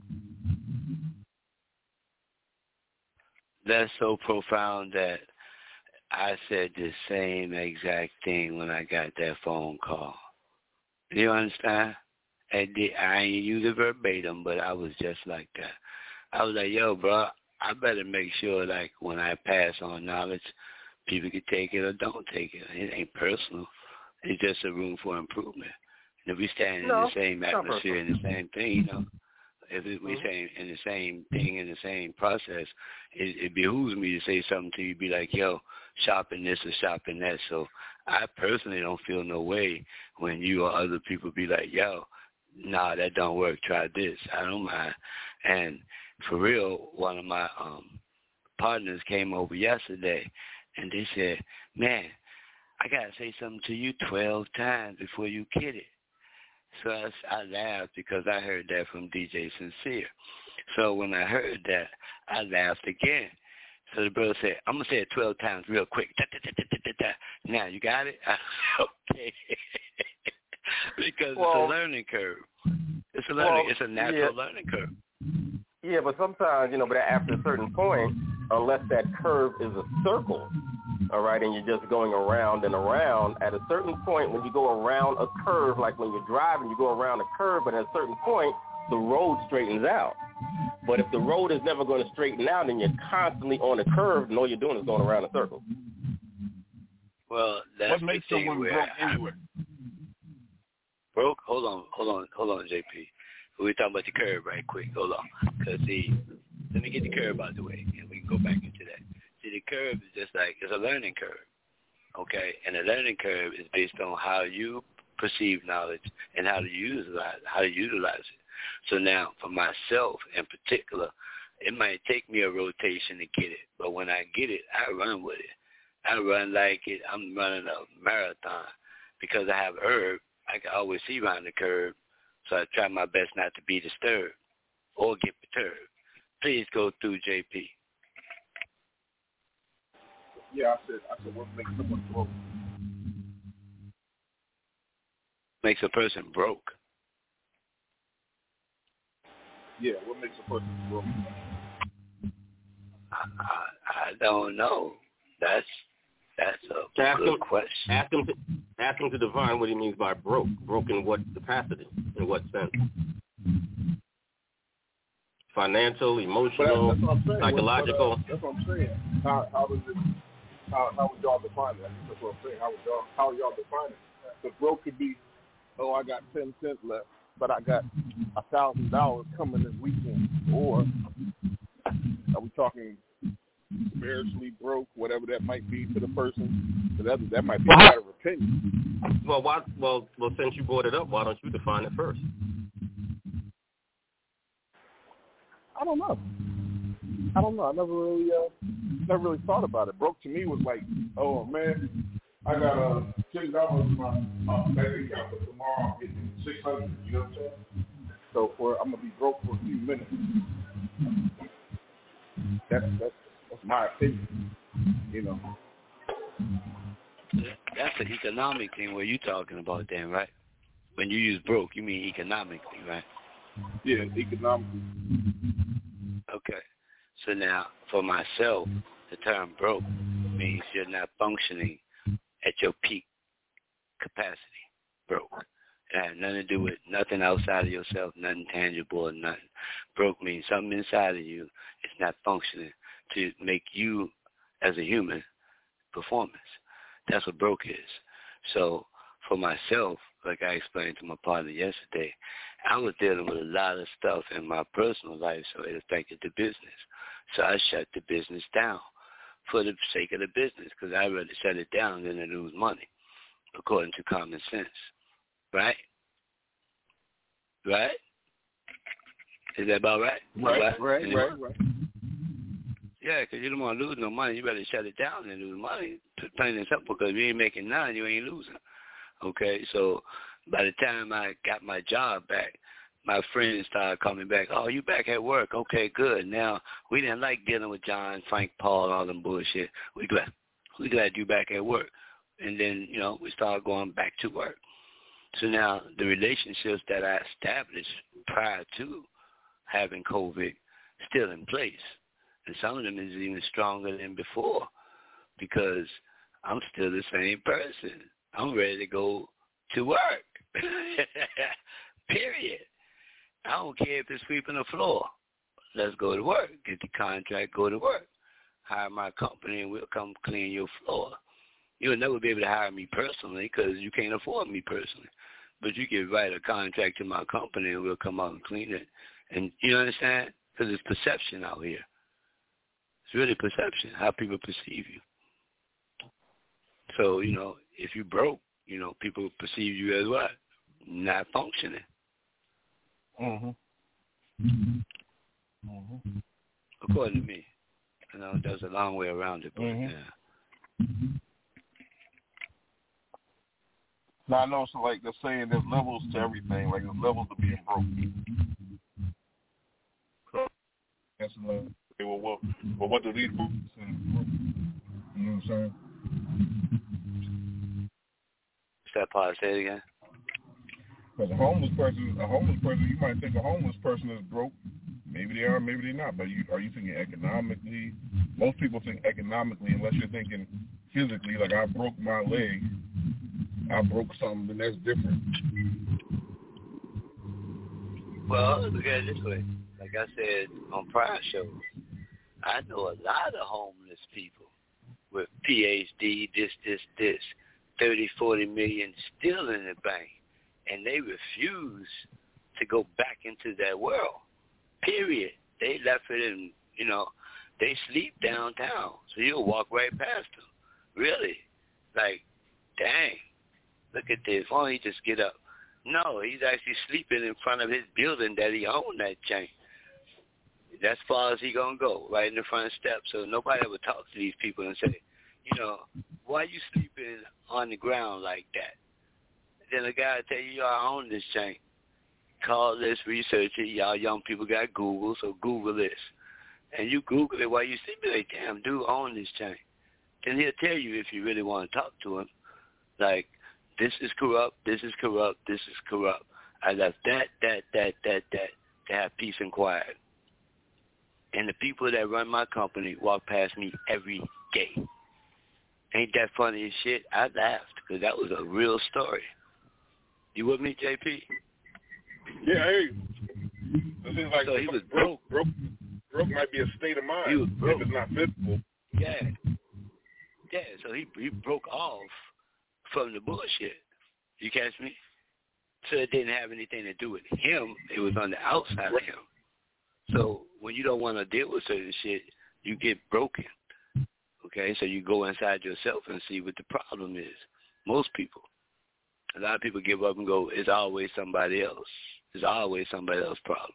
S1: That's so profound that I said the same exact thing when I got that phone call. You understand? I, did, I ain't use it verbatim, but I was just like that. I was like, yo, bro, I better make sure, like, when I pass on knowledge, people can take it or don't take it. It ain't personal. It's just a room for improvement. And if we stand
S4: no,
S1: in the same atmosphere and the same thing, you know, if it, we say in the same thing, in the same process, it, it behooves me to say something to you, be like, yo, shopping this or shopping that. So I personally don't feel no way when you or other people be like, yo, nah, that don't work, try this. I don't mind. And for real, one of my um, partners came over yesterday, and they said, man, I got to say something to you twelve times before you get it. So I, I laughed because I heard that from D J Sincere. So when I heard that, I laughed again. So the brother said, I'm going to say it twelve times real quick. Da, da, da, da, da, da. Now, you got it? I said, okay. Because well, it's a learning curve. It's a learning. Well, it's a natural yeah. learning curve.
S4: Yeah, but sometimes, you know, but after a certain point, unless that curve is a circle, all right, and you're just going around and around, at a certain point when you go around a curve, like when you're driving, you go around a curve, but at a certain point, the road straightens out. But if the road is never going to straighten out and you're constantly on a curve, and all you're doing is going around a circle.
S1: Well, that's
S5: what makes someone broke anyway?
S1: Broke? Hold on, hold on, hold on, J P. We're talking about the curve right quick. Hold on. Because, see, let me get the curve out of the way, and we can go back into that. See, the curve is just like, it's a learning curve, okay? And the learning curve is based on how you perceive knowledge and how to utilize how to utilize it. So now, for myself in particular, it might take me a rotation to get it, but when I get it, I run with it. I run like it. I'm running a marathon because I have herb. I can always see around the curve, so I try my best not to be disturbed or get perturbed. Please go through, J P.
S5: Yeah, I said, I said, what makes someone broke?
S1: Makes a person broke.
S5: Yeah, what makes a person broke?
S1: I, I, I don't know. That's that's a
S4: ask
S1: good
S4: him,
S1: question.
S4: Ask him, to, ask him to define what he means by broke. Broke in what capacity? In what sense? Financial, emotional,
S5: that's what I'm saying.
S4: psychological.
S5: What, uh, that's what I'm saying. How how does it? How how would y'all define it? That's what I'm saying. How would y'all how would y'all define it? The broke could be, oh, I got ten cents left, but I got a thousand dollars coming this weekend. Or are we talking spiritually broke, whatever that might be to the person? So that that might be a matter of opinion.
S4: Well, why? Well, well, since you brought it up, why don't you define it first?
S5: I don't know. I don't know. I never really, uh, never really thought about it. Broke to me was like, oh man, I got uh, ten dollars in my uh, bank account, but tomorrow I'm getting six hundred. You know what I'm saying? So for I'm gonna be broke for a few minutes. That's that's that's my opinion.
S1: that's an economic thing where you talking about then, right? When you use broke, you mean economically, right?
S5: Yeah, economically.
S1: Okay. So now, for myself, the term broke means you're not functioning at your peak capacity. Broke. It has nothing to do with nothing outside of yourself, nothing tangible or nothing. Broke means something inside of you is not functioning to make you, as a human, performance. That's what broke is. So for myself, like I explained to my partner yesterday, I was dealing with a lot of stuff in my personal life, so it affected the business. So I shut the business down for the sake of the business, because I'd rather shut it down than to lose money, according to common sense. Right? Right? Is that about right?
S5: Right, right, right,
S1: anyway?
S5: right, right.
S1: Yeah, because you don't want to lose no money. You better shut it down than lose money. Plain and simple, because if you ain't making none, you ain't losing. Okay, so by the time I got my job back, my friends started coming back. Oh, you back at work? Okay, good. Now, we didn't like dealing with John, Frank, Paul, all them bullshit. We glad, we glad you back at work. And then, you know, we started going back to work. So now the relationships that I established prior to having COVID still in place. And some of them is even stronger than before because I'm still the same person. I'm ready to go to work. Period. I don't care if it's sweeping the floor. Let's go to work. Get the contract, go to work. Hire my company and we'll come clean your floor. You'll never be able to hire me personally because you can't afford me personally. But you can write a contract to my company and we'll come out and clean it. And you understand? Because it's perception out here. It's really perception, how people perceive you. So, you know, if you broke, you know, people perceive you as what? Not functioning.
S5: Mm-hmm.
S1: Mm-hmm. According to me. You know, there's a long way around it, but
S5: mm-hmm.
S1: yeah.
S5: Now, I know, so like they're saying there's levels to everything, like there's levels to being broke. That's another. Well, well, well, what do these books say? You know what I'm saying?
S1: What's that part? Say it again.
S5: Because a homeless person, a homeless person, you might think a homeless person is broke. Maybe they are, maybe they're not. But you, are you thinking economically? Most people think economically, unless you're thinking physically. Like I broke my leg, I broke something, then that's different.
S1: Well, look at it this way. Like I said on prior shows, I know a lot of homeless people with P H D, this, this, this, thirty, forty million still in the bank, and they refuse to go back into that world, period. They left it in, you know, they sleep downtown, so you'll walk right past them. Really? Like, dang, look at this. Why don't he just get up? No, he's actually sleeping in front of his building that he owned that chain. That's as far as he going to go, right in the front step. So nobody ever talks to these people and say, you know, why you sleeping on the ground like that? Then the guy will tell you, I own this chain. Call this, research it. Y'all young people got Google, so Google this. And you Google it while you sleep. Like, damn, dude own this chain. Then he'll tell you if you really want to talk to him. Like, this is corrupt, this is corrupt, this is corrupt. I left that, that, that, that, that to have peace and quiet. And the people that run my company walk past me every day. Ain't that funny as shit? I laughed because that was a real story. You with me, J P?
S5: Yeah, hey. This is like
S1: so he was
S5: broke.
S1: broke.
S5: Broke, broke might be a state of mind.
S1: He was broke.
S5: If it's not physical.
S1: Yeah. Yeah, so he he broke off from the bullshit. You catch me? So it didn't have anything to do with him. It was on the outside of him. So when you don't want to deal with certain shit, you get broken. Okay? So you go inside yourself and see what the problem is. Most people. A lot of people give up and go, it's always somebody else. It's always somebody else's problem.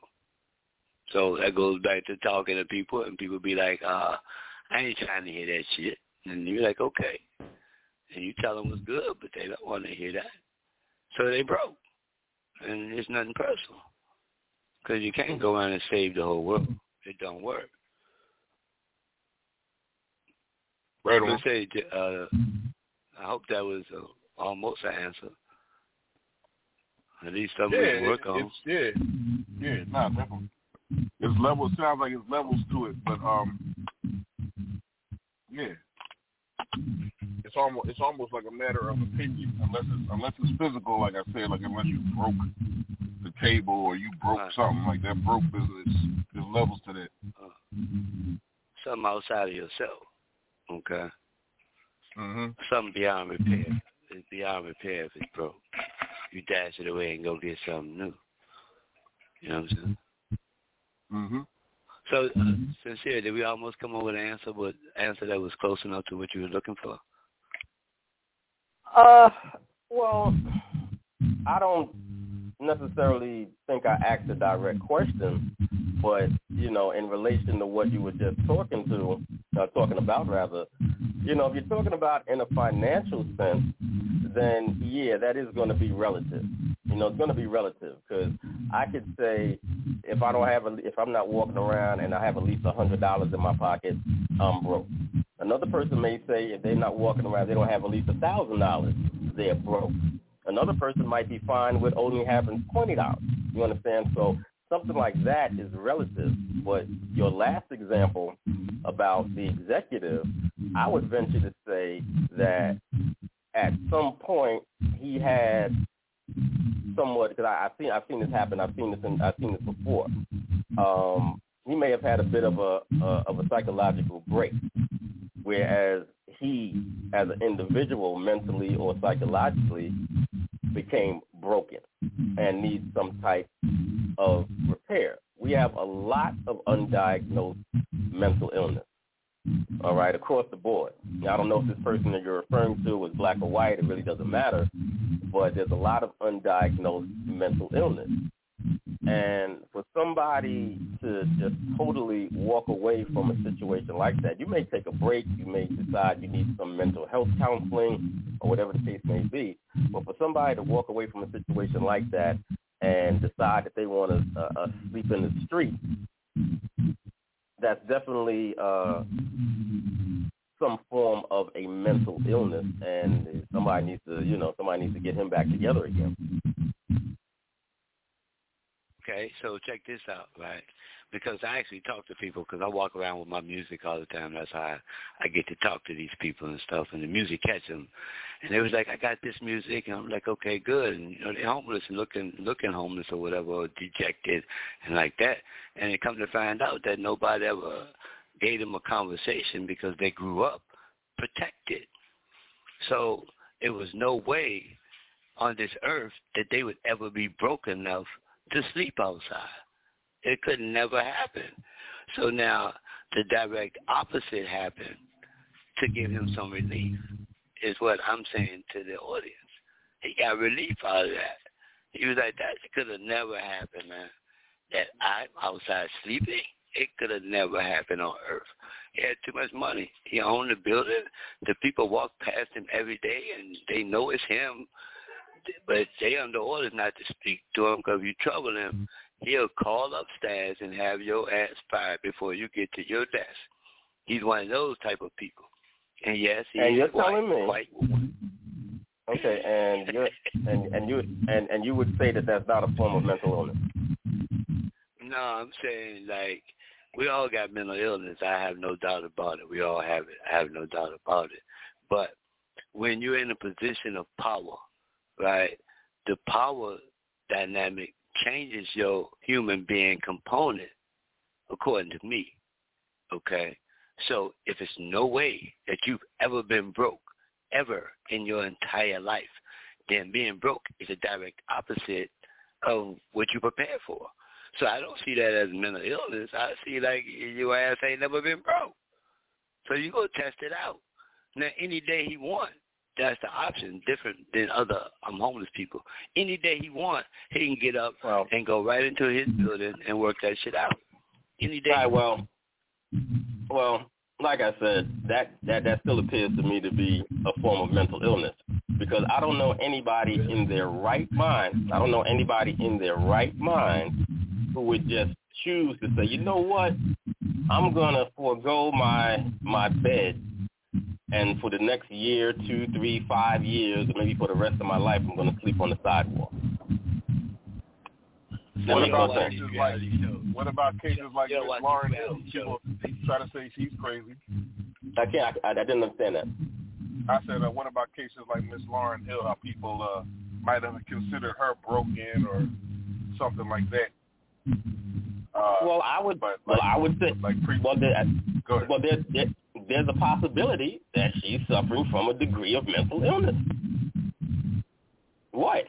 S1: So that goes back to talking to people, and people be like, uh, I ain't trying to hear that shit. And you're like, okay. And you tell them what's good, but they don't want to hear that. So they broke. And it's nothing personal. Because you can't go around and save the whole world. It don't work.
S5: Right on.
S1: Let's say, uh, I hope that was uh, almost an answer. At least something
S5: yeah,
S1: we can work
S5: it,
S1: on.
S5: It's, yeah, yeah, nah, definitely. It's levels. Sounds like it's levels to it, but um, yeah, it's almost it's almost like a matter of opinion, unless it's unless it's physical, like I said, like unless you broke the table or you broke
S1: right.
S5: something like that. Broke business. There's levels to that.
S1: Uh, something outside of yourself. Okay.
S5: Mm-hmm.
S1: Something beyond repair. It's beyond repair if it's broke. You dash it away and go get something new. You know what I'm saying?
S5: Mm-hmm.
S1: So, uh, sincere, did we almost come up with an answer, but answer that was close enough to what you were looking for?
S4: Uh, well, I don't necessarily think I asked a direct question, but, you know, in relation to what you were just talking to, uh, talking about rather, you know, if you're talking about in a financial sense, then, yeah, that is going to be relative. You know, it's going to be relative because I could say if I don't have, a, if I'm not walking around and I have at least one hundred dollars in my pocket, I'm broke. Another person may say if they're not walking around, they don't have at least one thousand dollars, they're broke. Another person might be fine with only having twenty dollars. You understand? So something like that is relative. But your last example about the executive, I would venture to say that at some point he had somewhat, because I've seen I've seen this happen. I've seen this in, I've seen this before. Um, he may have had a bit of a uh, of a psychological break, whereas he, as an individual, mentally or psychologically, became broken and needs some type of repair. We have a lot of undiagnosed mental illness, all right, across the board. Now, I don't know if this person that you're referring to is black or white. It really doesn't matter. But there's a lot of undiagnosed mental illness. And for somebody to just totally walk away from a situation like that, you may take a break. You may decide you need some mental health counseling or whatever the case may be. But for somebody to walk away from a situation like that and decide that they want to uh, uh, sleep in the street, that's definitely uh, some form of a mental illness, and somebody needs to, you know, somebody needs to get him back together again.
S1: Okay, so check this out, right? Because I actually talk to people because I walk around with my music all the time. That's how I, I get to talk to these people and stuff, and the music catch them. And they was like, I got this music, and I'm like, okay, good. And, you know, they're homeless and looking, looking homeless or whatever, or dejected and like that. And they come to find out that nobody ever gave them a conversation because they grew up protected. So it was no way on this earth that they would ever be broke enough to sleep outside. It could never happen. So now the direct opposite happened to give him some relief is what I'm saying to the audience. He got relief out of that. He was like, that could have never happened, man. That I'm outside sleeping, it could have never happened on earth. He had too much money. He owned the building. The people walk past him every day, and they know it's him. But they under orders not to speak to him because if you trouble him, he'll call upstairs and have your ass fired before you get to your desk. He's one of those type of people. And yes, he
S4: and
S1: is
S4: you're
S1: white,
S4: telling me,
S1: white.
S4: Okay, and you and and you and and you would say that that's not a form of mental illness.
S1: No, I'm saying like we all got mental illness. I have no doubt about it. We all have it. I have no doubt about it. But when you're in a position of power, right, the power dynamic changes your human being component, according to me. Okay, so if it's no way that you've ever been broke, ever in your entire life, then being broke is a direct opposite of what you prepared for. So I don't see that as mental illness. I see like your ass ain't never been broke. So you go test it out. Now, any day he want, that's the option, different than other um, homeless people. Any day he want, he can get up
S4: well,
S1: and go right into his building and work that shit out. Any day.
S4: Right, well, well, like I said, that, that, that still appears to me to be a form of mental illness because I don't know anybody in their right mind, I don't know anybody in their right mind who would just choose to say, you know what, I'm going to forego my my bed and for the next year, two, three, five years, or maybe for the rest of my life, I'm going to sleep on the sidewalk.
S5: What about cases like what about cases like Miss Lauryn Hill? People try to say she's crazy.
S4: I can't. I, I didn't understand that.
S5: I said, uh, what about cases like Miss Lauryn Hill? How people uh, might have considered her broken or something like that. Uh,
S4: well, I would.
S5: But
S4: well,
S5: like,
S4: I would say.
S5: Like pre-
S4: well, there,
S5: Go ahead.
S4: well, there's there, there's a possibility that she's suffering from a degree of mental illness. What?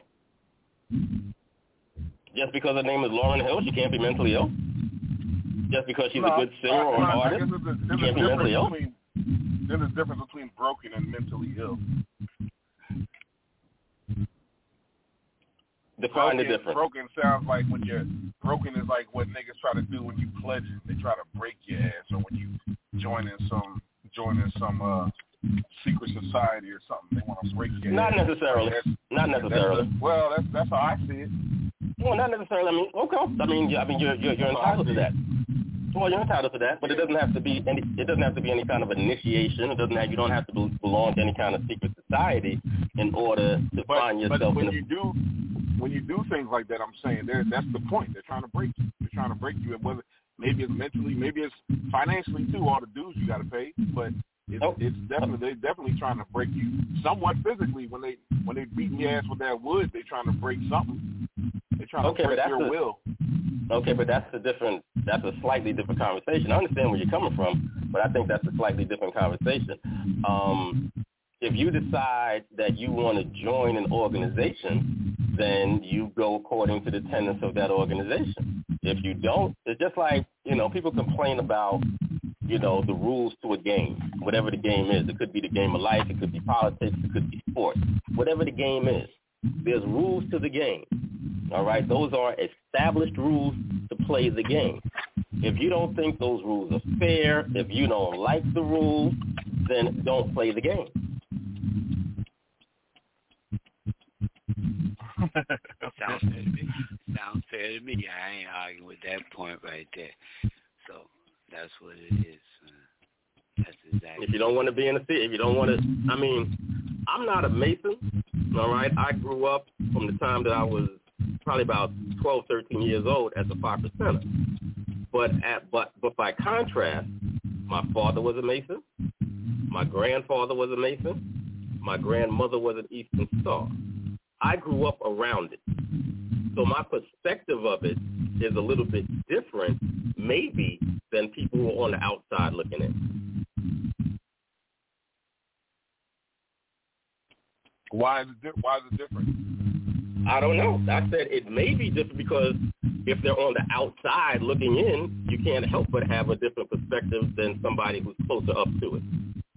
S4: Just because her name is Lauryn Hill, she can't be mentally ill? Just because she's
S5: no,
S4: a good singer
S5: I,
S4: or an
S5: I,
S4: artist,
S5: I guess there's a, there's
S4: she can't be mentally ill?
S5: between, there's a difference between broken and mentally ill.
S4: Define
S5: broken,
S4: the difference.
S5: Broken sounds like when you're broken is like what niggas try to do when you pledge it. They try to break your ass, or when you join in some join in some uh, secret society or something. They want to break your
S4: Not
S5: ass.
S4: necessarily.
S5: That's,
S4: Not necessarily.
S5: That's, well, that's that's how I see it.
S4: Well, not necessarily. I mean, okay. I mean, I mean, you're you're, you're entitled to that. Well, you're entitled to that, but it doesn't have to be any. It doesn't have to be any kind of initiation. It doesn't have. You don't have to belong to any kind of secret society in order to
S5: but,
S4: find yourself.
S5: But when
S4: in a,
S5: you do, when you do things like that, I'm saying there. That's the point. They're trying to break you. They're trying to break you. And whether maybe it's mentally, maybe it's financially too. All the dues you got to pay, but it's,
S4: oh.
S5: it's definitely they're definitely trying to break you somewhat physically. When they when they beating your ass with that wood, they're trying to break something. They're trying
S4: okay,
S5: to break
S4: but that's
S5: your
S4: a,
S5: will.
S4: Okay, but that's a different, that's a slightly different conversation. I understand where you're coming from, but I think that's a slightly different conversation. Um, if you decide that you want to join an organization, then you go according to the tenets of that organization. If you don't, it's just like, you know, people complain about, you know, the rules to a game, whatever the game is. It could be the game of life. It could be politics. It could be sports. Whatever the game is, there's rules to the game. All right, those are established rules to play the game. If you don't think those rules are fair, if you don't like the rules, then don't play the game.
S1: Sounds fair to me. Sounds fair to me. I ain't arguing with that point right there. So that's what it is. Uh, that's exactly.
S4: If you don't want to be in the city, if you don't want to, I mean, I'm not a Mason. All right, I grew up from the time that I was probably about twelve, thirteen years old as a five percenter. But at but but by contrast, my father was a Mason, my grandfather was a Mason, my grandmother was an Eastern Star. I grew up around it. So my perspective of it is a little bit different, maybe, than people who are on the outside looking in.
S5: Why is it, why is it different?
S4: I don't know. I said it may be different because if they're on the outside looking in, you can't help but have a different perspective than somebody who's closer up to it.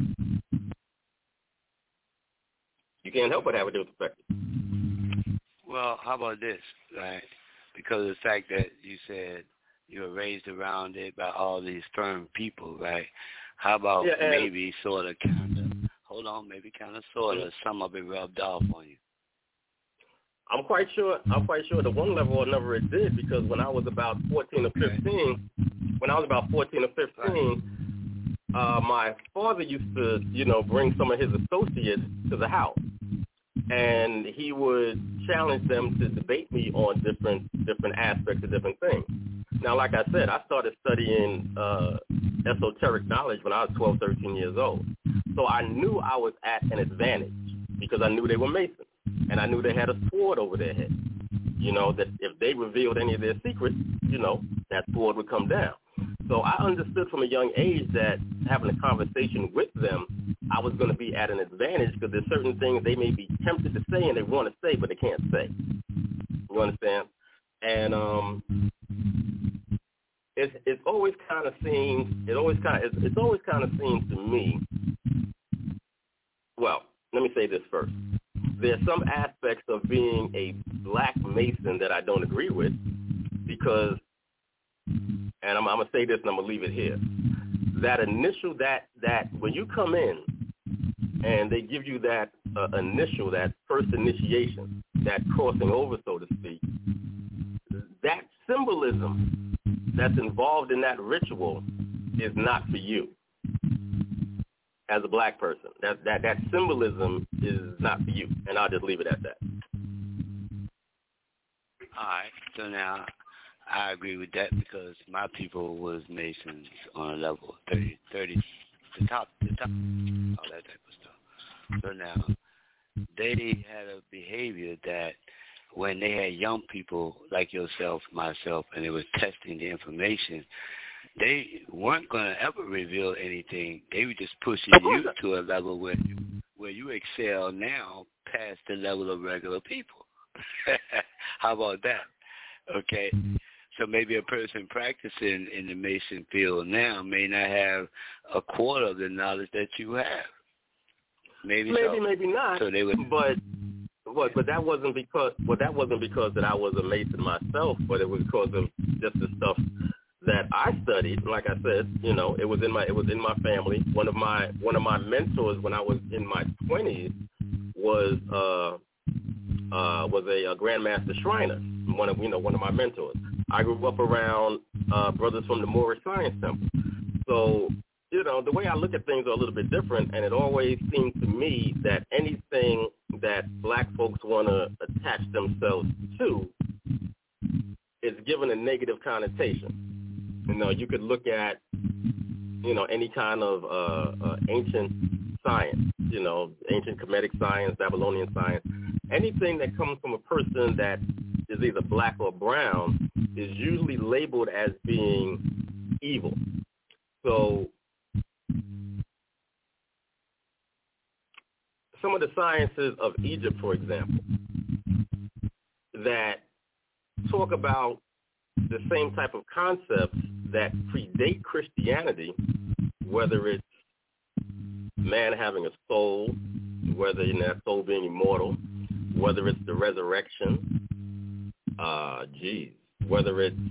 S4: You can't help but have a different perspective.
S1: Well, how about this, right? Because of the fact that you said you were raised around it by all these firm people, right? How about
S4: yeah,
S1: maybe sort of kind of, hold on, maybe kind of sort of some of it rubbed off on you?
S4: I'm quite sure. I'm quite sure. At one level or another, it did, because when I was about fourteen or fifteen, when I was about fourteen or fifteen, uh, my father used to, you know, bring some of his associates to the house, and he would challenge them to debate me on different different aspects of different things. Now, like I said, I started studying uh, esoteric knowledge when I was twelve, thirteen years old, so I knew I was at an advantage because I knew they were Masons. And I knew they had a sword over their head, you know, that if they revealed any of their secrets, you know, that sword would come down. So I understood from a young age that having a conversation with them, I was going to be at an advantage because there's certain things they may be tempted to say and they want to say, but they can't say. You understand? And um, it's it's always kind of seemed, it always kind of, it's, it's always kind of seemed to me, well, let me say this first. There's some aspects of being a black Mason that I don't agree with because, and I'm, I'm going to say this and I'm going to leave it here, that initial, that, that when you come in and they give you that uh, initial, that first initiation, that crossing over, so to speak, that symbolism that's involved in that ritual is not for you. as a black person. That that that symbolism is not for you, and I'll just leave it at that.
S1: All right. So now I agree with that because my people was Masons on a level thirty, thirty, the top, the top, all that type of stuff. So now they had a behavior that when they had young people like yourself, myself, and they were testing the information, they weren't going to ever reveal anything. They were just pushing you to a level where you, where you excel now past the level of regular people. How about that? Okay. So maybe a person practicing in the Mason field now may not have a quarter of the knowledge that you have. Maybe
S4: Maybe,
S1: so.
S4: maybe not.
S1: So they would,
S4: but what? But that wasn't because. Well, that wasn't because that I was a Mason myself, but it was because of just the stuff that I studied. Like I said, you know, it was in my it was in my family. One of my one of my mentors when I was in my twenties was uh uh was a, a Grandmaster Shriner. One of you know one of my mentors. I grew up around uh, brothers from the Moorish Science Temple. So, you know, the way I look at things are a little bit different, and it always seemed to me that anything that black folks want to attach themselves to is given a negative connotation. You know, you could look at, you know, any kind of uh, uh, ancient science, you know, ancient Kemetic science, Babylonian science, anything that comes from a person that is either black or brown is usually labeled as being evil. So some of the sciences of Egypt, for example, that talk about the same type of concepts that predate Christianity, whether it's man having a soul, whether in that soul being immortal, whether it's the resurrection, uh, geez, whether it's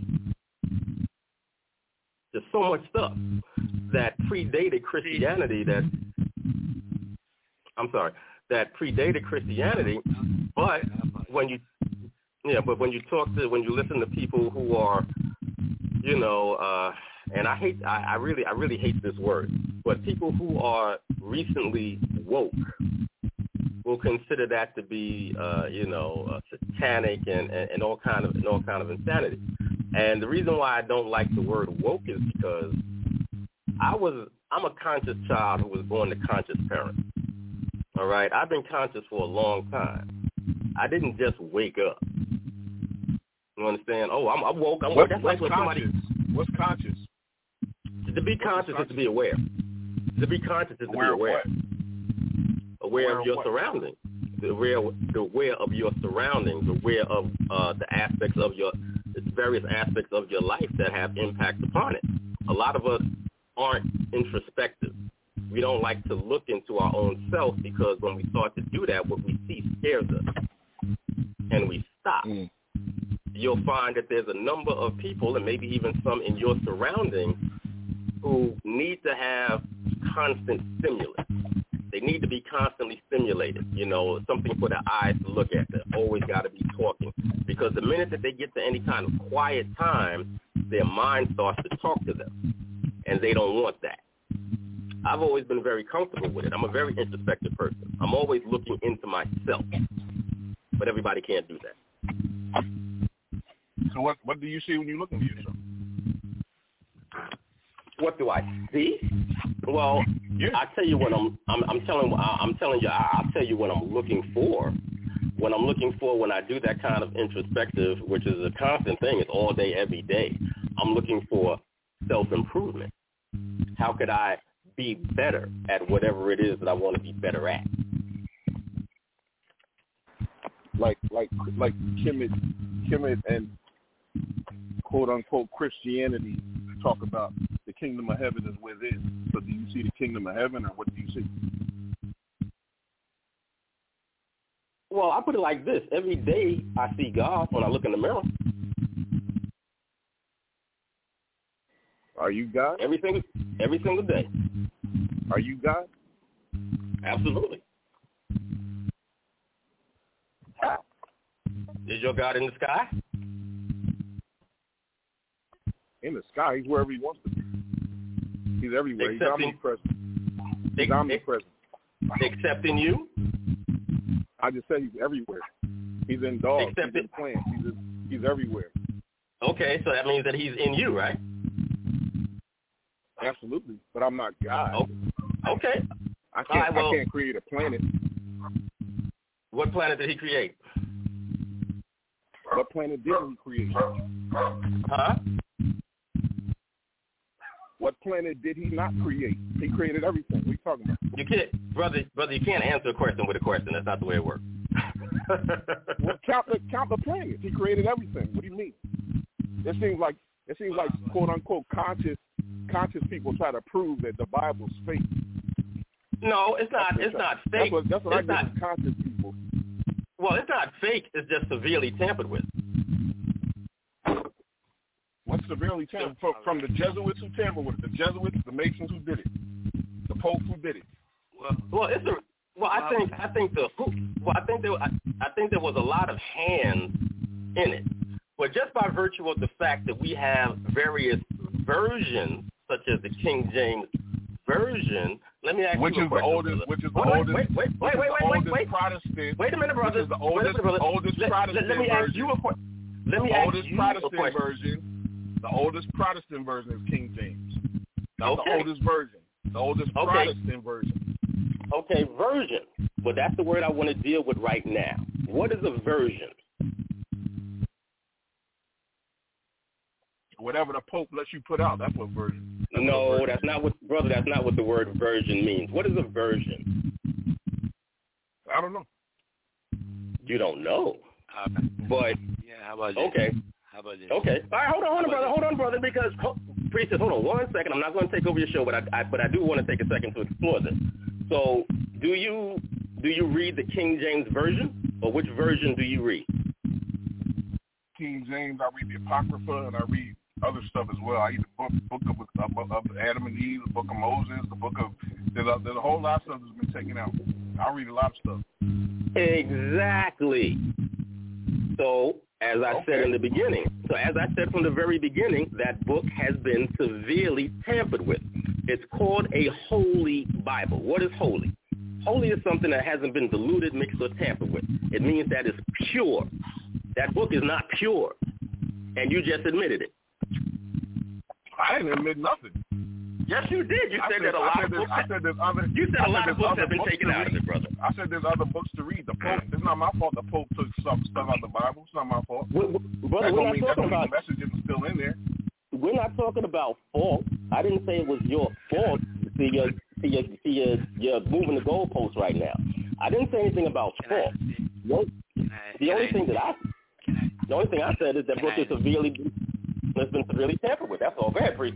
S4: there's so much stuff that predated Christianity that I'm sorry, that predated Christianity, but when you yeah, but when you talk to when you listen to people who are, you know, uh, and I hate I, I really I really hate this word, but people who are recently woke will consider that to be, uh, you know, uh, satanic and, and, and all kind of and all kind of insanity. And the reason why I don't like the word woke is because I was I'm a conscious child who was born to conscious parents. All right, I've been conscious for a long time. I didn't just wake up. You understand? Oh, I'm, I'm woke. I'm woke. That's like when somebody.
S5: What's conscious?
S4: To be conscious, conscious is to be aware. To be conscious is to
S5: aware
S4: be aware. Aware, aware of your
S5: what?
S4: surroundings, aware, aware of your surroundings, aware of uh, the aspects of your, the various aspects of your life that have impact upon it. A lot of us aren't introspective. We don't like to look into our own self because when we start to do that, what we see scares us, and we stop. Mm. You'll find that there's a number of people, and maybe even some in your surroundings, who need to have constant stimulus. They need to be constantly stimulated, you know, something for their eyes to look at. They always got to be talking. Because the minute that they get to any kind of quiet time, their mind starts to talk to them. And they don't want that. I've always been very comfortable with it. I'm a very introspective person. I'm always looking into myself. But everybody can't do that.
S5: So what what do you see when you look into yourself?
S4: What do I see? Well, yeah. I tell you what I'm. I'm, I'm telling. I'm telling you. I'll tell you what I'm looking for. What I'm looking for when I do that kind of introspective, which is a constant thing, it's all day, every day. I'm looking for self-improvement. How could I be better at whatever it is that I want to be better at?
S5: Like, like, like Kemet, Kemet, and quote unquote Christianity talk about the kingdom of heaven is within. So do you see the kingdom of heaven, or what do you see?
S4: Well, I put it like this. Every day I see God when I look in the mirror.
S5: Are you God?
S4: Every single, every single day.
S5: Are you God?
S4: Absolutely. How? Is your God in the sky? In
S5: the sky. He's wherever he wants to be. He's everywhere.
S4: Except
S5: He's omnipresent. He's omnipresent.
S4: Except in you?
S5: I just said he's everywhere. He's in dogs.
S4: Except
S5: he's in plants. He's, in, he's everywhere.
S4: Okay, so that means that he's in you, right?
S5: Absolutely, but I'm not God.
S4: Oh, okay.
S5: I can't.
S4: Right, well,
S5: I can't create a planet.
S4: What planet did he create?
S5: What planet did he create?
S4: Huh?
S5: What planet did he not create? He created everything. What are you talking about?
S4: You can't, brother. Brother, you can't answer a question with a question. That's not the way it works.
S5: Well, count the count the planets. He created everything. What do you mean? It seems like it seems like quote unquote conscious conscious people try to prove that the Bible's fake.
S4: No, it's not. It's not fake.
S5: That's what, that's what I
S4: it's
S5: get
S4: not
S5: with conscious people.
S4: Well, it's not fake. It's just severely tampered with.
S5: What's severely tampered from, from the Jesuits who tampered with it? The Jesuits, the Masons who did it, the Pope who did it.
S4: Well, well, it's a. Well, I think I think the. Well, I think there. I, I think there was a lot of hands in it, but just by virtue of the fact that we have various versions, such as the King James version. Let me ask
S5: which
S4: you a
S5: is
S4: question.
S5: The oldest,
S4: brother.
S5: which is the
S4: wait,
S5: oldest,
S4: wait, wait, wait, wait, wait, wait, wait,
S5: Protestant.
S4: Wait a minute, brother.
S5: Which is the oldest,
S4: wait a minute, brother.
S5: oldest
S4: let,
S5: Protestant
S4: let, let me
S5: version.
S4: ask you a question. Let me
S5: the
S4: ask
S5: oldest
S4: you
S5: Protestant
S4: a question.
S5: version. The oldest Protestant version is King James. Not
S4: okay.
S5: the oldest version. The oldest
S4: okay.
S5: Protestant version.
S4: Okay, version. But that's the word I want to deal with right now. What is a version?
S5: Whatever the Pope lets you put out, that's what version. That's
S4: no,
S5: what version.
S4: that's not what, brother. That's not what the word version means. What is a version?
S5: I don't know.
S4: You don't know.
S1: Uh,
S4: but
S1: yeah, how about this?
S4: Okay.
S1: How about this?
S4: Okay. All right, hold on, hold on, brother. Hold on, brother, because ho- Priestess, hold on one second. I'm not going to take over your show, but I, I but I do want to take a second to explore this. So, do you do you read the King James version, or which version do you read?
S5: King James. I read the Apocrypha, and I read other stuff as well. I read the book, book of, of, of Adam and Eve, the book of Moses, the book of there's a, there's a whole lot of stuff that's been taken out. I read a lot of stuff.
S4: Exactly. So, as I
S5: okay.
S4: said in the beginning, so as I said from the very beginning, that book has been severely tampered with. It's called a holy Bible. What is holy? Holy is something that hasn't been diluted, mixed, or tampered with. It means that it's pure. That book is not pure, and you just admitted it.
S5: I didn't admit nothing.
S4: Yes, you did. You said,
S5: said
S4: that a lot of books.
S5: I said there's other.
S4: You said a lot of books have been
S5: books
S4: taken out of it, brother.
S5: I said there's other books to read. The Pope. It's not my fault. The Pope took some stuff out of the Bible. It's not my fault.
S4: We're, brother,
S5: that
S4: we're
S5: don't
S4: not
S5: mean,
S4: talking
S5: that
S4: about.
S5: The message isn't still in there.
S4: We're not talking about fault. I didn't say it was your fault. See, you're, see, you're, see you're, you're moving the goalposts right now. I didn't say anything about
S1: Can
S4: fault.
S1: I,
S4: No,
S1: can I,
S4: the
S1: can
S4: only
S1: I,
S4: thing that I,
S1: I
S4: the only thing I said is that
S1: Can
S4: book
S1: I-
S4: is severely, has been severely tampered with. That's all. Go ahead, priest.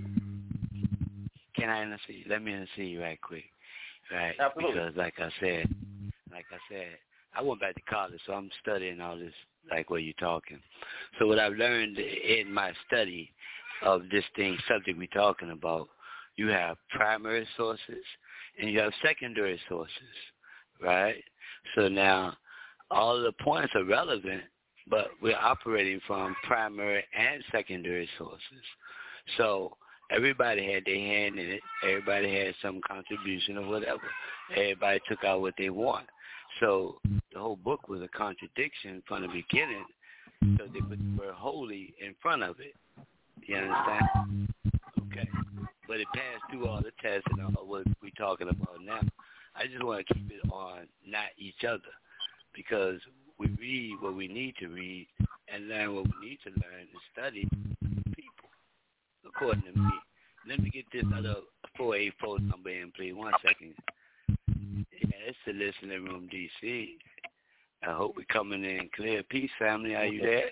S1: Can I intercede? Let me intercede you right quick, right?
S4: Absolutely.
S1: Because like I said, like I said, I went back to college, so I'm studying all this, like what you're talking. So what I've learned in my study of this thing, subject we're talking about, you have primary sources and you have secondary sources, right? So now all the points are relevant, but we're operating from primary and secondary sources. So everybody had their hand in it. Everybody had some contribution or whatever. Everybody took out what they want. So the whole book was a contradiction from the beginning. So they put the word holy in front of it. You understand? Okay. But it passed through all the tests and all what we're talking about now. I just want to keep it on not each other, because we read what we need to read and learn what we need to learn and study people, according to me. Let me get this other four eight four number in, please. One second. Yeah, it's the listening room, D C. I hope we're coming in clear. Peace, family. Are you there?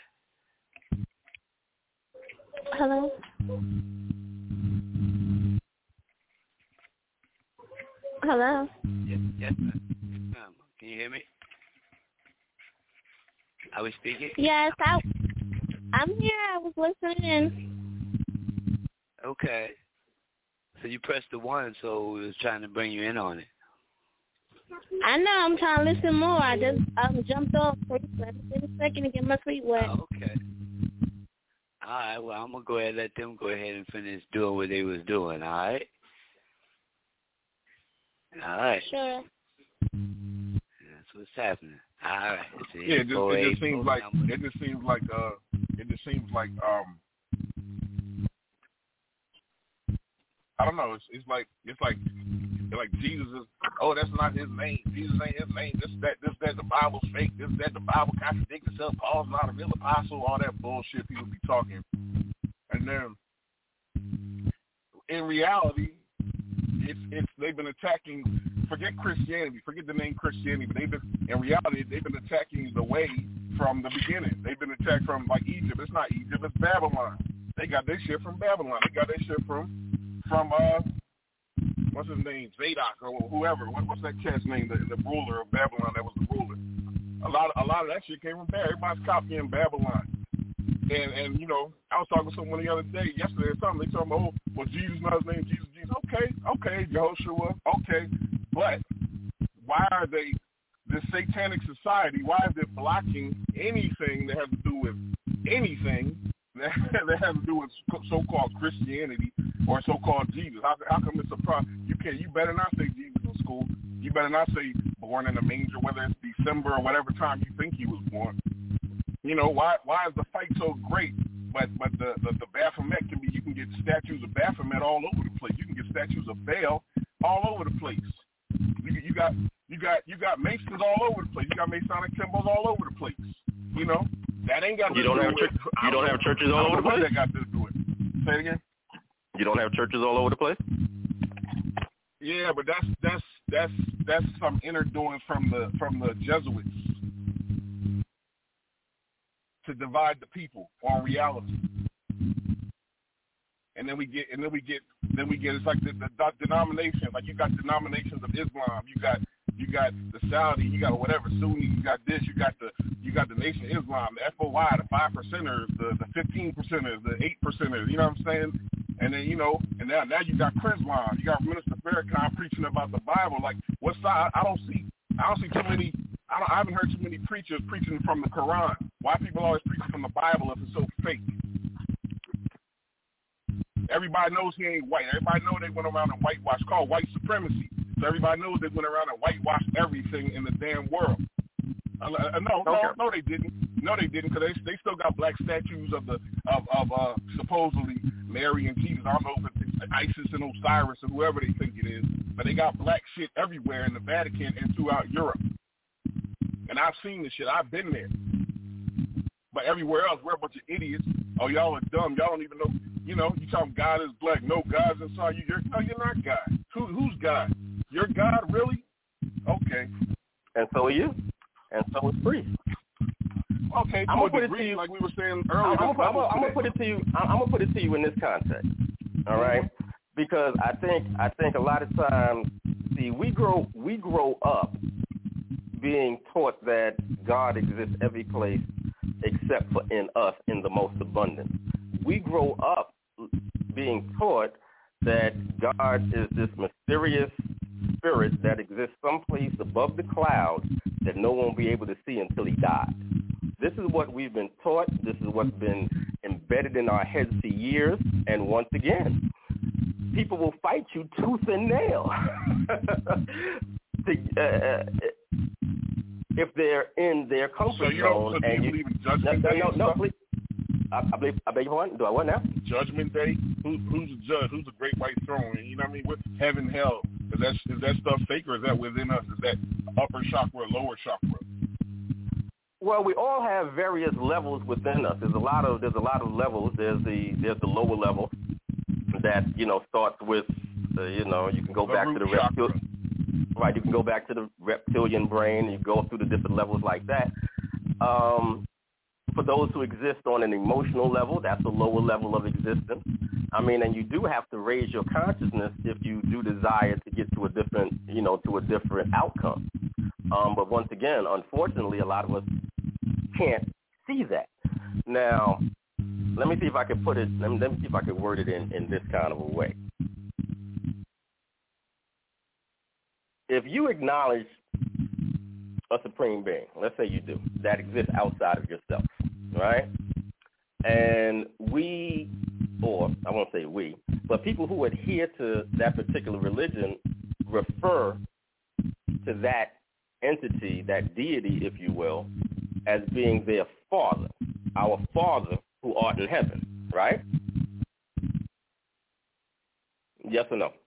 S7: Hello? Hello?
S1: Yes, yes, ma'am. Yes, ma'am. Can you hear me? Are we speaking?
S7: Yes, I, I'm here. I was listening.
S1: Okay. So you pressed the one, so we was trying to bring you in on it.
S7: I know. I'm trying to listen more. I just um, jumped off. Please let me in a second to get my feet wet.
S1: Oh, okay. All right. Well, I'm going to go ahead and let them go ahead and finish doing what they was doing, all right? All right.
S7: Sure.
S1: That's what's happening. All right.
S5: Yeah, it just, it just seems like it just seems like uh it just seems like um I don't know. It's it's like it's like like Jesus is. Oh, that's not his name. Jesus ain't his name. This that this that the Bible's fake. This that the Bible contradicts itself. Paul's not a real apostle. All that bullshit people be talking. And then in reality, it's it's they've been attacking. Forget Christianity. Forget the name Christianity. But they've been in reality they've been attacking the way from the beginning. They've been attacked from like Egypt. It's not Egypt. It's Babylon. They got their shit from Babylon. They got their shit from from uh. What's his name? Zadok or whoever. What, what's that cat's name? The, the ruler of Babylon that was the ruler. A lot, of, a lot of that shit came from there. Everybody's copying Babylon. And and you know, I was talking to someone the other day, yesterday or something. They told me, oh, well, Jesus not his name. Jesus, Jesus. Okay, okay, Yehoshua. Okay, but why are they? This satanic society. Why is it blocking anything that has to do with anything that, that has to do with so-called Christianity or so-called Jesus? How, how come it's a problem? You can't. You better not say Jesus in school. You better not say born in a manger, whether it's December or whatever time you think he was born. You know, why Why is the fight so great? But but the, the, the Baphomet can be, you can get statues of Baphomet all over the place. You can get statues of Baal all over the place. You, you got you got you got Masons all over the place. You got Masonic symbols all over the place. You know, that ain't got to
S4: you
S5: do
S4: don't have
S5: with
S4: church, You don't have churches all over the place?
S5: What that got to do with it? Say it again.
S4: You don't have churches all over the place?
S5: Yeah, but that's that's that's that's some inner doings from the from the Jesuits to divide the people on reality. And then we get and then we get then we get it's like the, the, the denominations. Like you got denominations of Islam, you got you got the Saudi, you got whatever Sunni, you got this, you got the you got the Nation of Islam, the F O I, the five percenters, the the fifteen percenters, the eight percenters. You know what I'm saying? And then, you know, and now now you got Chrislam, you got Minister Farrakhan preaching about the Bible. Like, what side? I don't see, I don't see too many. I don't. I haven't heard too many preachers preaching from the Quran. Why people always preaching from the Bible if it's so fake? Everybody knows he ain't white. Everybody knows they went around and whitewashed, called white supremacy. So everybody knows they went around and whitewashed everything in the damn world. Uh, uh, no, no, no, they didn't. No, they didn't, because they they still got black statues of the of of uh, supposedly Mary and Jesus. I don't know if it's Isis and Osiris or whoever they think it is, but they got black shit everywhere in the Vatican and throughout Europe. And I've seen this shit. I've been there. But everywhere else, we're a bunch of idiots. Oh, y'all are dumb. Y'all don't even know. You know, you talking God is black. No, God's inside you. You're, no, you're not God. Who, who's God? You're God, really? Okay.
S4: And so are you. And so is Priest.
S5: Okay,
S4: I'm gonna put
S5: degree,
S4: it to you
S5: like we were saying earlier.
S4: I'm gonna, I'm, gonna, I'm gonna put it to you. I'm gonna put it to you in this context. All right, because I think I think a lot of times, see, we grow we grow up being taught that God exists every place except for in us in the most abundant. We grow up being taught that God is this mysterious spirit that exists someplace above the clouds that no one will be able to see until he dies. This is what we've been taught. This is what's been embedded in our heads for years. And once again, people will fight you tooth and nail to, uh, if they're in their comfort
S5: so you
S4: zone.
S5: So do
S4: and
S5: you
S4: you
S5: believe in Judgment
S4: no,
S5: Day?
S4: No, no, no, please. I, I believe. I beg your pardon. Do I what now?
S5: Judgment Day. Who, who's the judge? Who's the great white throne? You know what I mean? What heaven, hell? Is that is that stuff fake, or is that within us? Is that upper chakra, lower chakra?
S4: Well, we all have various levels within us. There's a lot of there's a lot of levels. There's the there's the lower level that you know starts with uh, you know you can go
S5: the
S4: back to the reptilian right. You can go back to the reptilian brain. You go through the different levels like that. Um, for those who exist on an emotional level, that's a lower level of existence. I mean, and you do have to raise your consciousness if you do desire to get to a different, you know, to a different outcome. Um, but once again, unfortunately, a lot of us can't see that. Now, let me see if I can put it, let me, let me see if I can word it in, in this kind of a way. If you acknowledge a supreme being, let's say you do, that exists outside of yourself, right? And we, or I won't say we, but people who adhere to that particular religion refer to that entity, that deity, if you will, as being their father, our Father who art in heaven, right? Yes or no?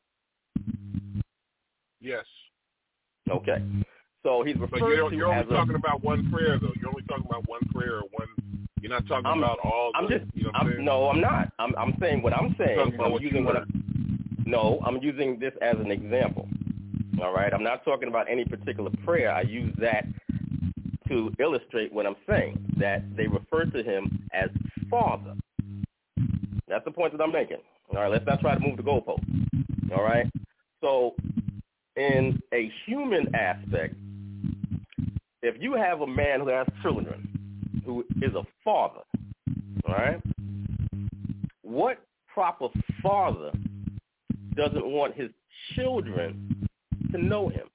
S5: Yes.
S4: Okay. So he's referred
S5: but you're,
S4: to
S5: you're only
S4: as
S5: talking
S4: a,
S5: about one prayer, though. You're only talking about one prayer or one. You're not talking
S4: I'm,
S5: about all.
S4: I'm
S5: the,
S4: just.
S5: You know what
S4: I'm,
S5: I'm saying?
S4: no, I'm not. I'm. I'm saying what I'm saying.
S5: You're
S4: I'm
S5: what
S4: using what. I'm, no, I'm using this as an example. All right. I'm not talking about any particular prayer. I use that to illustrate what I'm saying. That they refer to him as Father. That's the point that I'm making. All right. Let's not try to move the goalpost. All right. So, in a human aspect, if you have a man who has children, who is a father, all right, what proper father doesn't want his children to know him?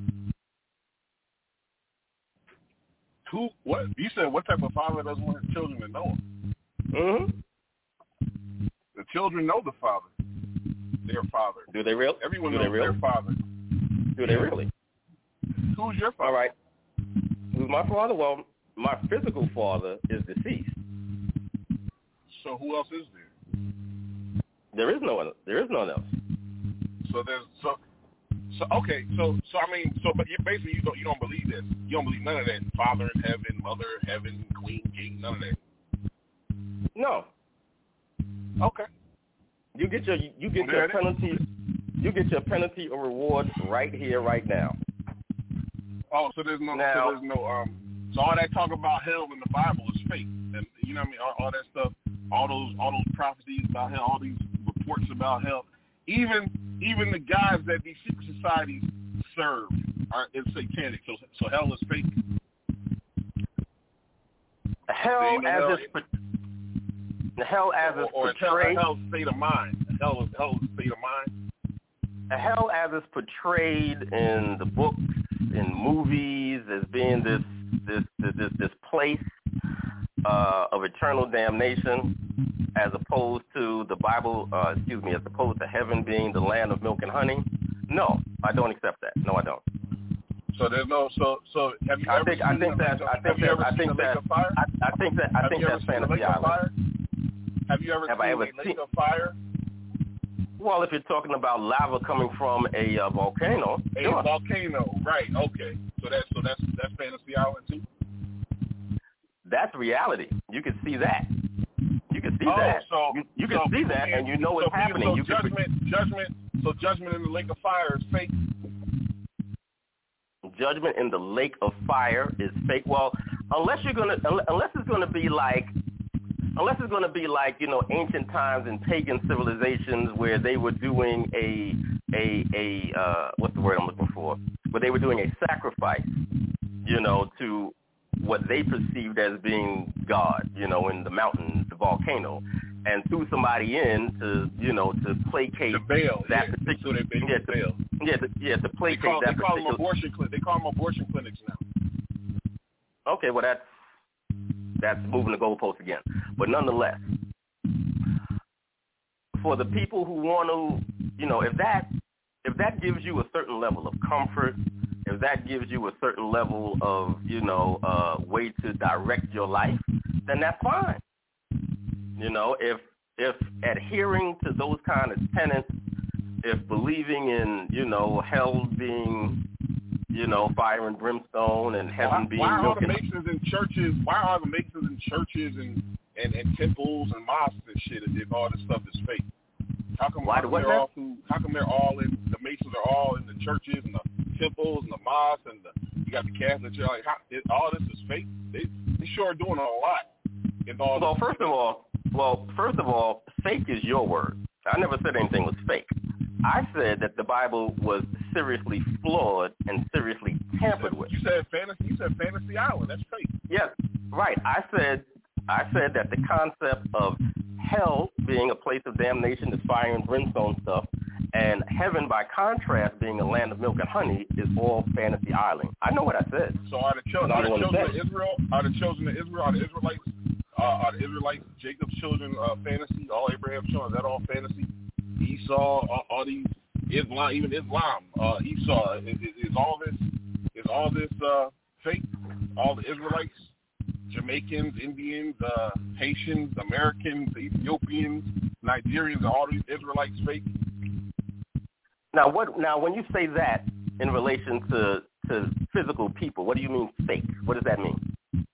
S5: Who? What? You said what type of father doesn't want his children to know him?
S4: Mm-hmm.
S5: The children know the father, their father.
S4: Do they really?
S5: Everyone
S4: Do
S5: knows
S4: they really?
S5: their father.
S4: Do they really?
S5: Who's your father?
S4: All right. Who's my father? Well, my physical father is deceased.
S5: So who else is there?
S4: There is no one. There is no one else.
S5: So there's so so okay. So so I mean so but you basically you don't you don't believe this. You don't believe none of that. Father in heaven, mother in heaven, queen, king, none of that.
S4: No.
S5: Okay.
S4: You get your you get
S5: well,
S4: your penalty. You get your penalty or reward right here, right now.
S5: Oh, so there's no
S4: now,
S5: so there's no um. So all that talk about hell in the Bible is fake, and you know what I mean. All, all that stuff, all those all those prophecies about hell, all these reports about hell. Even even the guys that these secret societies serve are is satanic. So so hell is fake.
S4: Hell as
S5: hell,
S4: it's hell as
S5: or,
S4: it's
S5: or
S4: portrayed.
S5: Hell, hell state of mind. Hell is hell is state of mind.
S4: Hell as it's portrayed in the books, in movies, as being this this this this, this place uh, of eternal damnation, as opposed to the Bible, uh, excuse me, as opposed to heaven being the land of milk and honey. No, I don't accept that. No, I don't.
S5: So there's no so so have you
S4: I
S5: ever
S4: think
S5: seen
S4: I think that I think that I think that I, I think that I think that's Fantasy Island.
S5: Have you ever
S4: have
S5: seen
S4: I ever
S5: a lake
S4: seen?
S5: of fire?
S4: Well, if you're talking about lava coming from a uh, volcano,
S5: a
S4: sure.
S5: volcano, right? Okay, so that's so that's that's Fantasy Island too.
S4: That's reality. You can see that. You can see
S5: oh,
S4: that.
S5: So,
S4: you, you can
S5: so
S4: see that,
S5: can,
S4: and you know
S5: so
S4: what's
S5: people,
S4: happening.
S5: So
S4: you
S5: judgment,
S4: can,
S5: judgment. So judgment in the lake of fire is fake.
S4: Judgment in the lake of fire is fake. Well, unless you're gonna, unless it's gonna be like, unless it's gonna be like, you know, ancient times and pagan civilizations where they were doing a, a, a, uh, what's the word I'm looking for? Where they were doing a sacrifice, you know, to what they perceived as being God, you know, in the mountain, the volcano, and threw somebody in to, you know, to placate
S5: to bail,
S4: that
S5: yeah,
S4: particular,
S5: so they
S4: yeah, to,
S5: bail.
S4: yeah, to, yeah, to placate
S5: they call,
S4: that
S5: they call
S4: particular.
S5: Them abortion cl- they call them abortion clinics now.
S4: Okay, well that's that's moving the goalpost again, but nonetheless, for the people who want to, you know, if that if that gives you a certain level of comfort, if that gives you a certain level of, you know, uh, way to direct your life, then that's fine. You know, if if adhering to those kind of tenets, if believing in, you know, hell being, you know, fire and brimstone and heaven
S5: why,
S4: being
S5: why
S4: milk
S5: are the
S4: and
S5: Masons in churches? Why are the Masons in churches and, and, and temples and mosques and shit if all this stuff is fake? How come,
S4: why,
S5: how come
S4: what
S5: they're
S4: now?
S5: all through, how come they're all in the Masons are all in the churches and the temples and the mosques and the, you got the Catholic Church? Like, how, it, all this is fake. They, they sure are doing a lot. All
S4: well, first of all, well, first of all, fake is your word. I never said anything was fake. I said that the Bible was seriously flawed and seriously tampered with.
S5: You said fantasy. You said Fantasy Island. That's fake.
S4: Yes, right. I said, I said that the concept of hell being a place of damnation is fire and brimstone stuff, and heaven, by contrast, being a land of milk and honey, is all Fantasy Island. I know what I said.
S5: So are the children, are the children of Israel? Are the children of Israel? Are the Israelites? Uh, are the Israelites Jacob's children uh, fantasy? All Abraham's children? Is that all fantasy? Esau, all, all these Islam, even Islam, uh, Esau, is, is all this, is all this uh, fake? All the Israelites, Jamaicans, Indians, uh, Haitians, Americans, Ethiopians, Nigerians, all these Israelites fake?
S4: Now, what? Now, when you say that in relation to to physical people, what do you mean fake? What does that mean?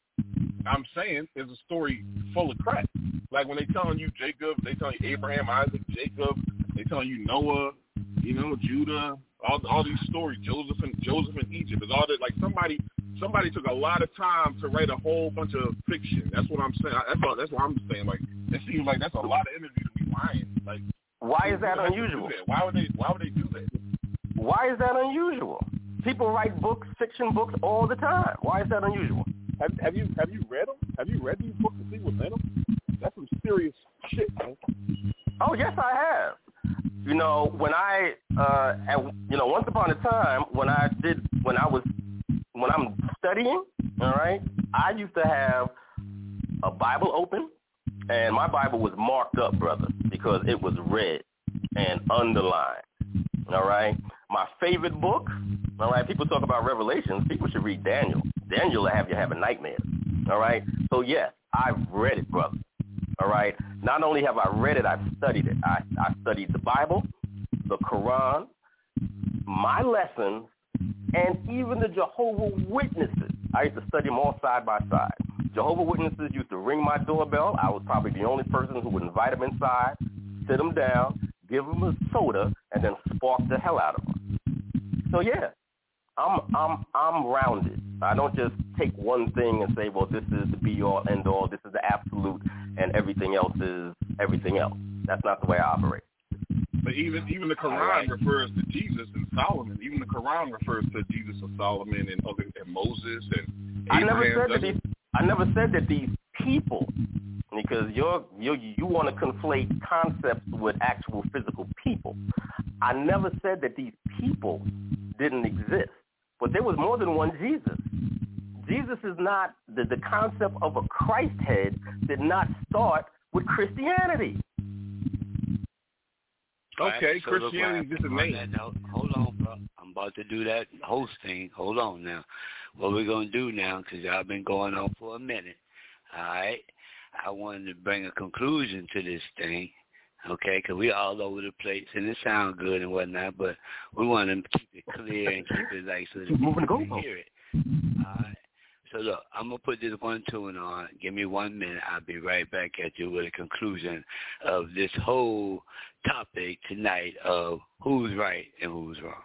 S5: I'm saying it's a story full of crap. Like when they telling you Jacob, they telling you Abraham, Isaac, Jacob, they telling you Noah, you know, Judah, all all these stories, Joseph and Joseph in Egypt. It's all that, like somebody somebody took a lot of time to write a whole bunch of fiction. That's what I'm saying. That's what that's what I'm saying. Like it seems like that's a lot of energy to be lying. Like
S4: why is that unusual?
S5: That? Why would they why would they do that?
S4: Why is that unusual? People write books, fiction books all the time. Why is that unusual?
S5: Have, have you have you read them? Have you read these books to see what's in them? That's some serious shit, man.
S4: Oh yes, I have. You know, when I, uh, at, you know, once upon a time when I did, when I was, when I'm studying, all right, I used to have a Bible open, and my Bible was marked up, brother, because it was read and underlined. All right, my favorite book. All right, people talk about Revelations. People should read Daniel. Daniel will have you having nightmares. All right, so yes, I've read it, brother. All right, not only have I read it, I've studied it. I, I studied the Bible, the Quran, my lessons, and even the Jehovah's Witnesses. I used to study them all side by side. Jehovah's Witnesses used to ring my doorbell. I was probably the only person who would invite them inside, sit them down, give them a soda, and then spark the hell out of them. So yeah, I'm I'm I'm rounded. I don't just take one thing and say, well, this is the be-all, end-all, this is the absolute, and everything else is everything else. That's not the way I operate.
S5: But even even the Quran right. refers to Jesus and Solomon. Even the Quran refers to Jesus and Solomon and other and Moses and Abraham.
S4: I never said that these. I never said that these people, because you're you you want to conflate concepts with actual physical people. I never said that these people didn't exist, but there was more than one Jesus. Jesus is not the the concept of a Christ head did not start with Christianity.
S5: Okay,
S1: right, so
S5: Christianity is just a name.
S1: Note, hold on, bro. I'm about to do that host thing. Hold on now. What we're going to do now, because y'all been going on for a minute, all right? I wanted to bring a conclusion to this thing, okay, because we all over the place, and it sounds good and whatnot, but we want to keep it clear and keep it like so that people can hear it. All right. So, look, I'm going to put this one tune on. Give me one minute. I'll be right back at you with a conclusion of this whole topic tonight of who's right and who's wrong.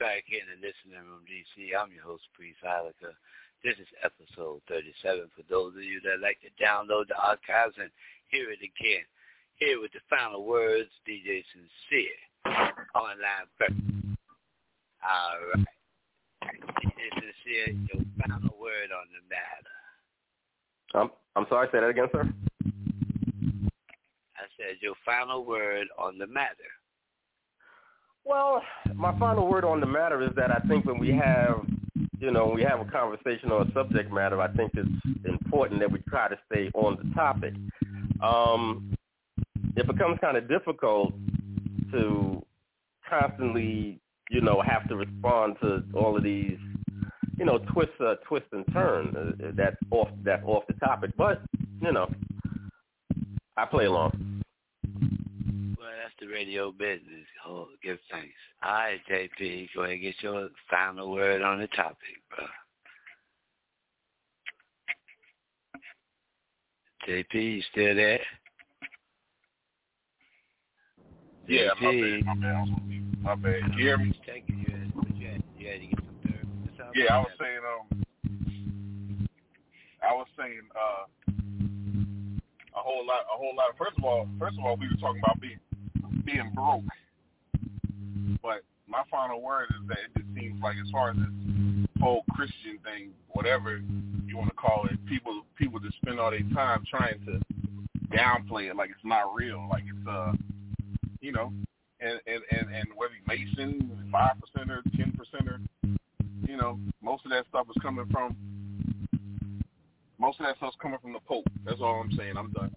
S1: back in the Listening Room D C. I'm your host, Priest Ilika. This is episode thirty-seven. For those of you that like to download the archives and hear it again, here with the final words, D J Sincere, online first. All right. D J Sincere, your final word on the matter.
S4: Um, I'm sorry, say that again, sir?
S1: I said your final word on the matter.
S4: Well, my final word on the matter is that I think when we have, you know, when we have a conversation on a subject matter, I think it's important that we try to stay on the topic. Um, it becomes kind of difficult to constantly, you know, have to respond to all of these, you know, twists, uh, twist and turn uh, that's off, that off the topic. But, you know, I play along.
S1: Well, that's the radio business. Oh, give thanks. All right, J P, go ahead and get your final word on the topic, bro. J P, you still there?
S5: Yeah,
S1: J P.
S5: my bad, my bad. My bad. You hear me?
S1: You had, you had, you had to get some dirt.
S5: Yeah, I was saying, um, I was saying, uh, a whole lot, a whole lot. First of all, first of all, we were talking about being, being broke. But my final word is that it just seems like, as far as this whole Christian thing, whatever you want to call it, people, people just spend all their time trying to downplay it like it's not real, like it's, uh, you know, and and and, and whether you're Mason, five percenter, ten percenter, you know, most of that stuff is coming from. Most of that stuff's coming from the Pope. That's all I'm saying. I'm done.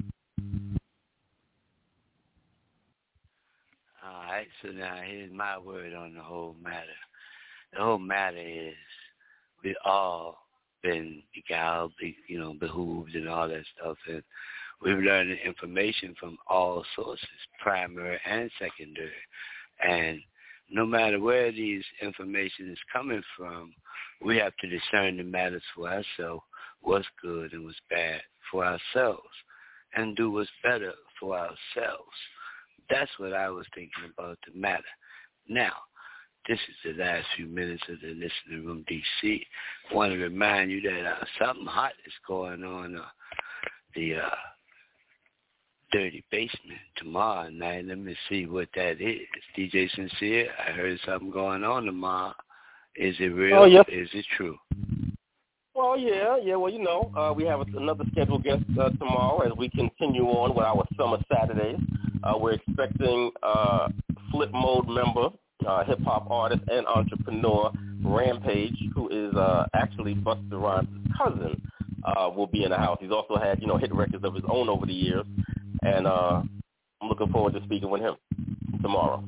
S1: All right, so now here's my word on the whole matter. The whole matter is we all been beguiled, you know, behooved and all that stuff, and we've learned the information from all sources, primary and secondary. And no matter where these information is coming from, we have to discern the matters for ourselves, what's good and what's bad for ourselves, and do what's better for ourselves. That's what I was thinking about the matter. Now, this is the last few minutes of the Listening Room D C. I want to remind you that uh, something hot is going on uh, the uh, Dirty Basement tomorrow night. Let me see what that is. D J Sincere, I heard something going on tomorrow. Is it real?
S4: Oh, yes.
S1: Is it true?
S4: Well, yeah, yeah. Well, you know, uh, we have another scheduled guest uh, tomorrow as we continue on with our Summer Saturdays. Uh, we're expecting uh, Flip Mode member, uh, hip-hop artist and entrepreneur Rampage, who is uh, actually Busta Rhymes' cousin, uh, will be in the house. He's also had, you know, hit records of his own over the years, and uh, I'm looking forward to speaking with him tomorrow.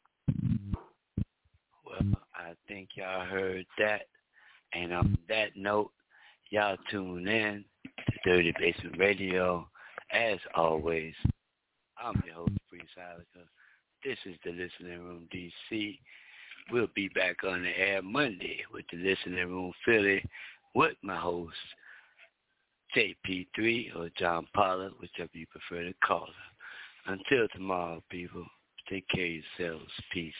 S1: Well, I think y'all heard that. And on that note, y'all tune in to Dirty Basement Radio. As always, I'm your host, Priest Ilika. This is the Listening Room D C. We'll be back on the air Monday with the Listening Room Philly with my host, J P three or John Pollard, whichever you prefer to call it. Until tomorrow, people, take care of yourselves. Peace.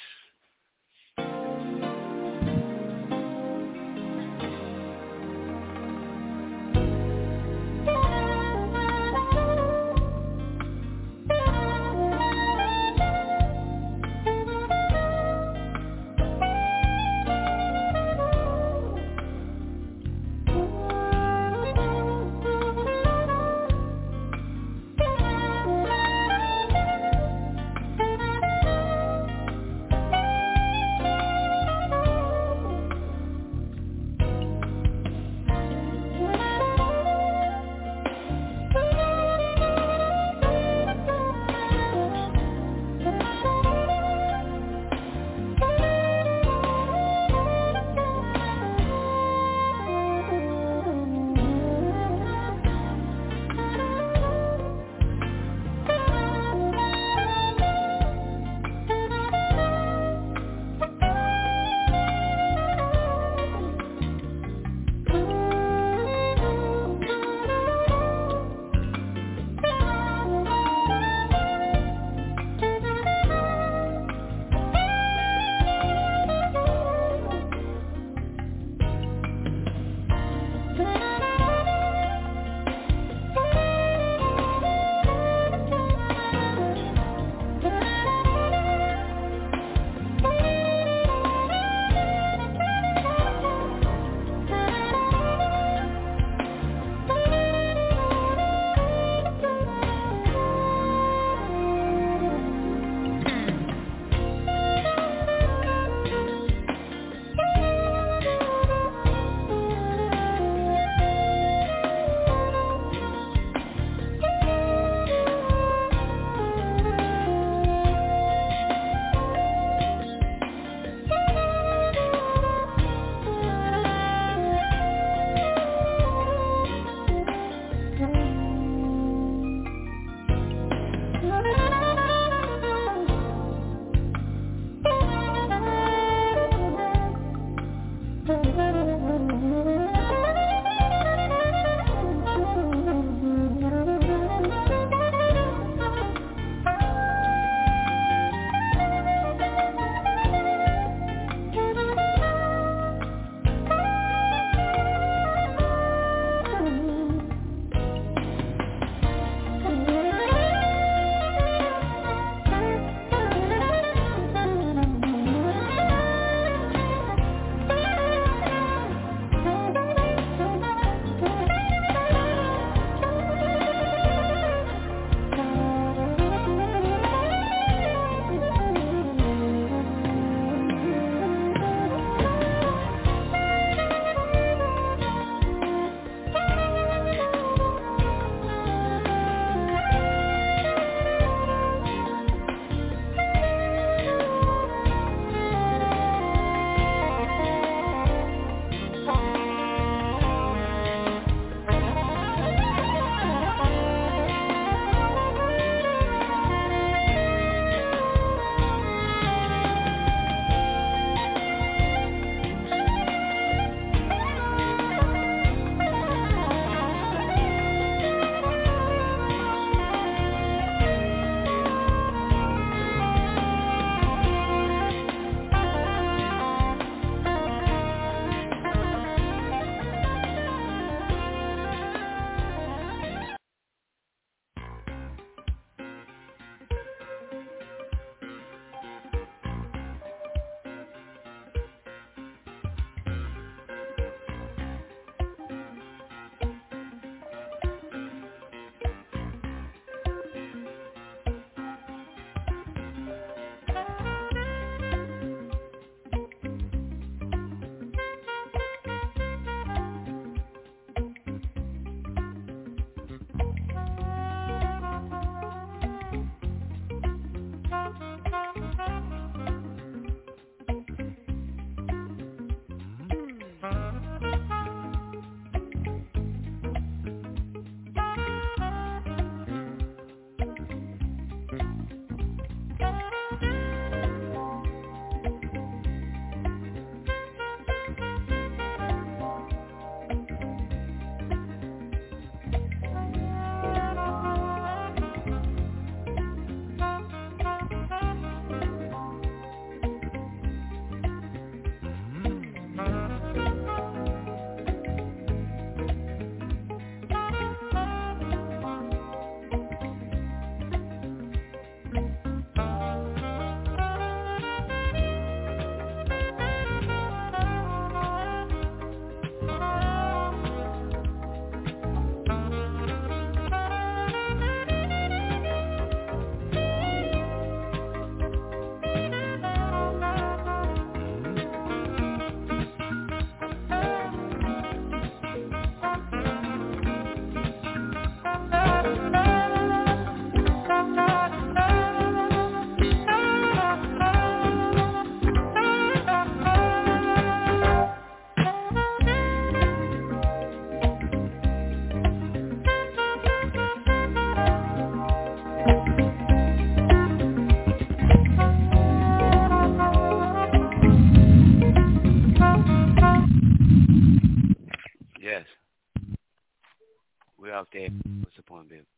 S1: out there. What's the point, babe?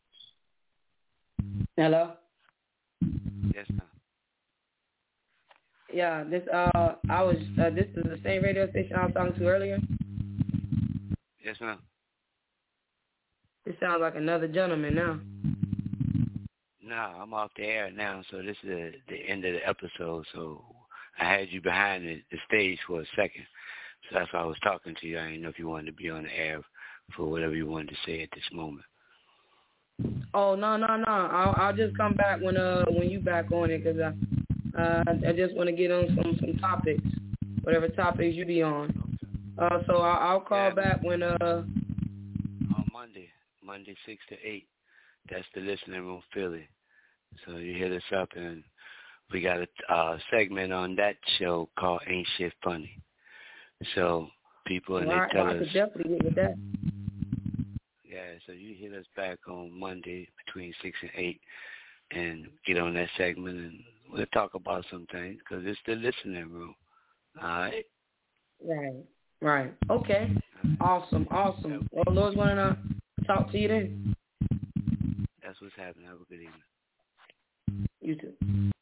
S3: Hello?
S1: Yes, ma'am.
S3: Yeah, this uh, I was uh, this is the same radio station I was talking to earlier.
S1: Yes, ma'am.
S3: This sounds like another gentleman now.
S1: No, I'm off the air now, so this is the, the end of the episode. So I had you behind the, the stage for a second. So that's why I was talking to you. I didn't know if you wanted to be on the air for whatever you wanted to say at this moment.
S3: Oh, no, no, no. I'll, I'll just come back when uh when you back on it, because I, uh, I just want to get on some, some topics, whatever topics you be on. Uh, so I'll, I'll call yeah, back when... uh
S1: on Monday, Monday six to eight. That's the Listening Room Philly. So you hit us up, and we got a uh, segment on that show called Ain't Shit Funny. So people, and
S3: well,
S1: they
S3: I,
S1: tell
S3: I
S1: us...
S3: could definitely get with that.
S1: Yeah, so you hit us back on Monday between six and eight and get on that segment, and we'll talk about some things because it's the Listening Room. All right?
S3: Right, right. Okay. Right. Awesome, awesome. Well, Lord's willing, to talk to you then.
S1: That's what's happening. Have a good evening.
S3: You too.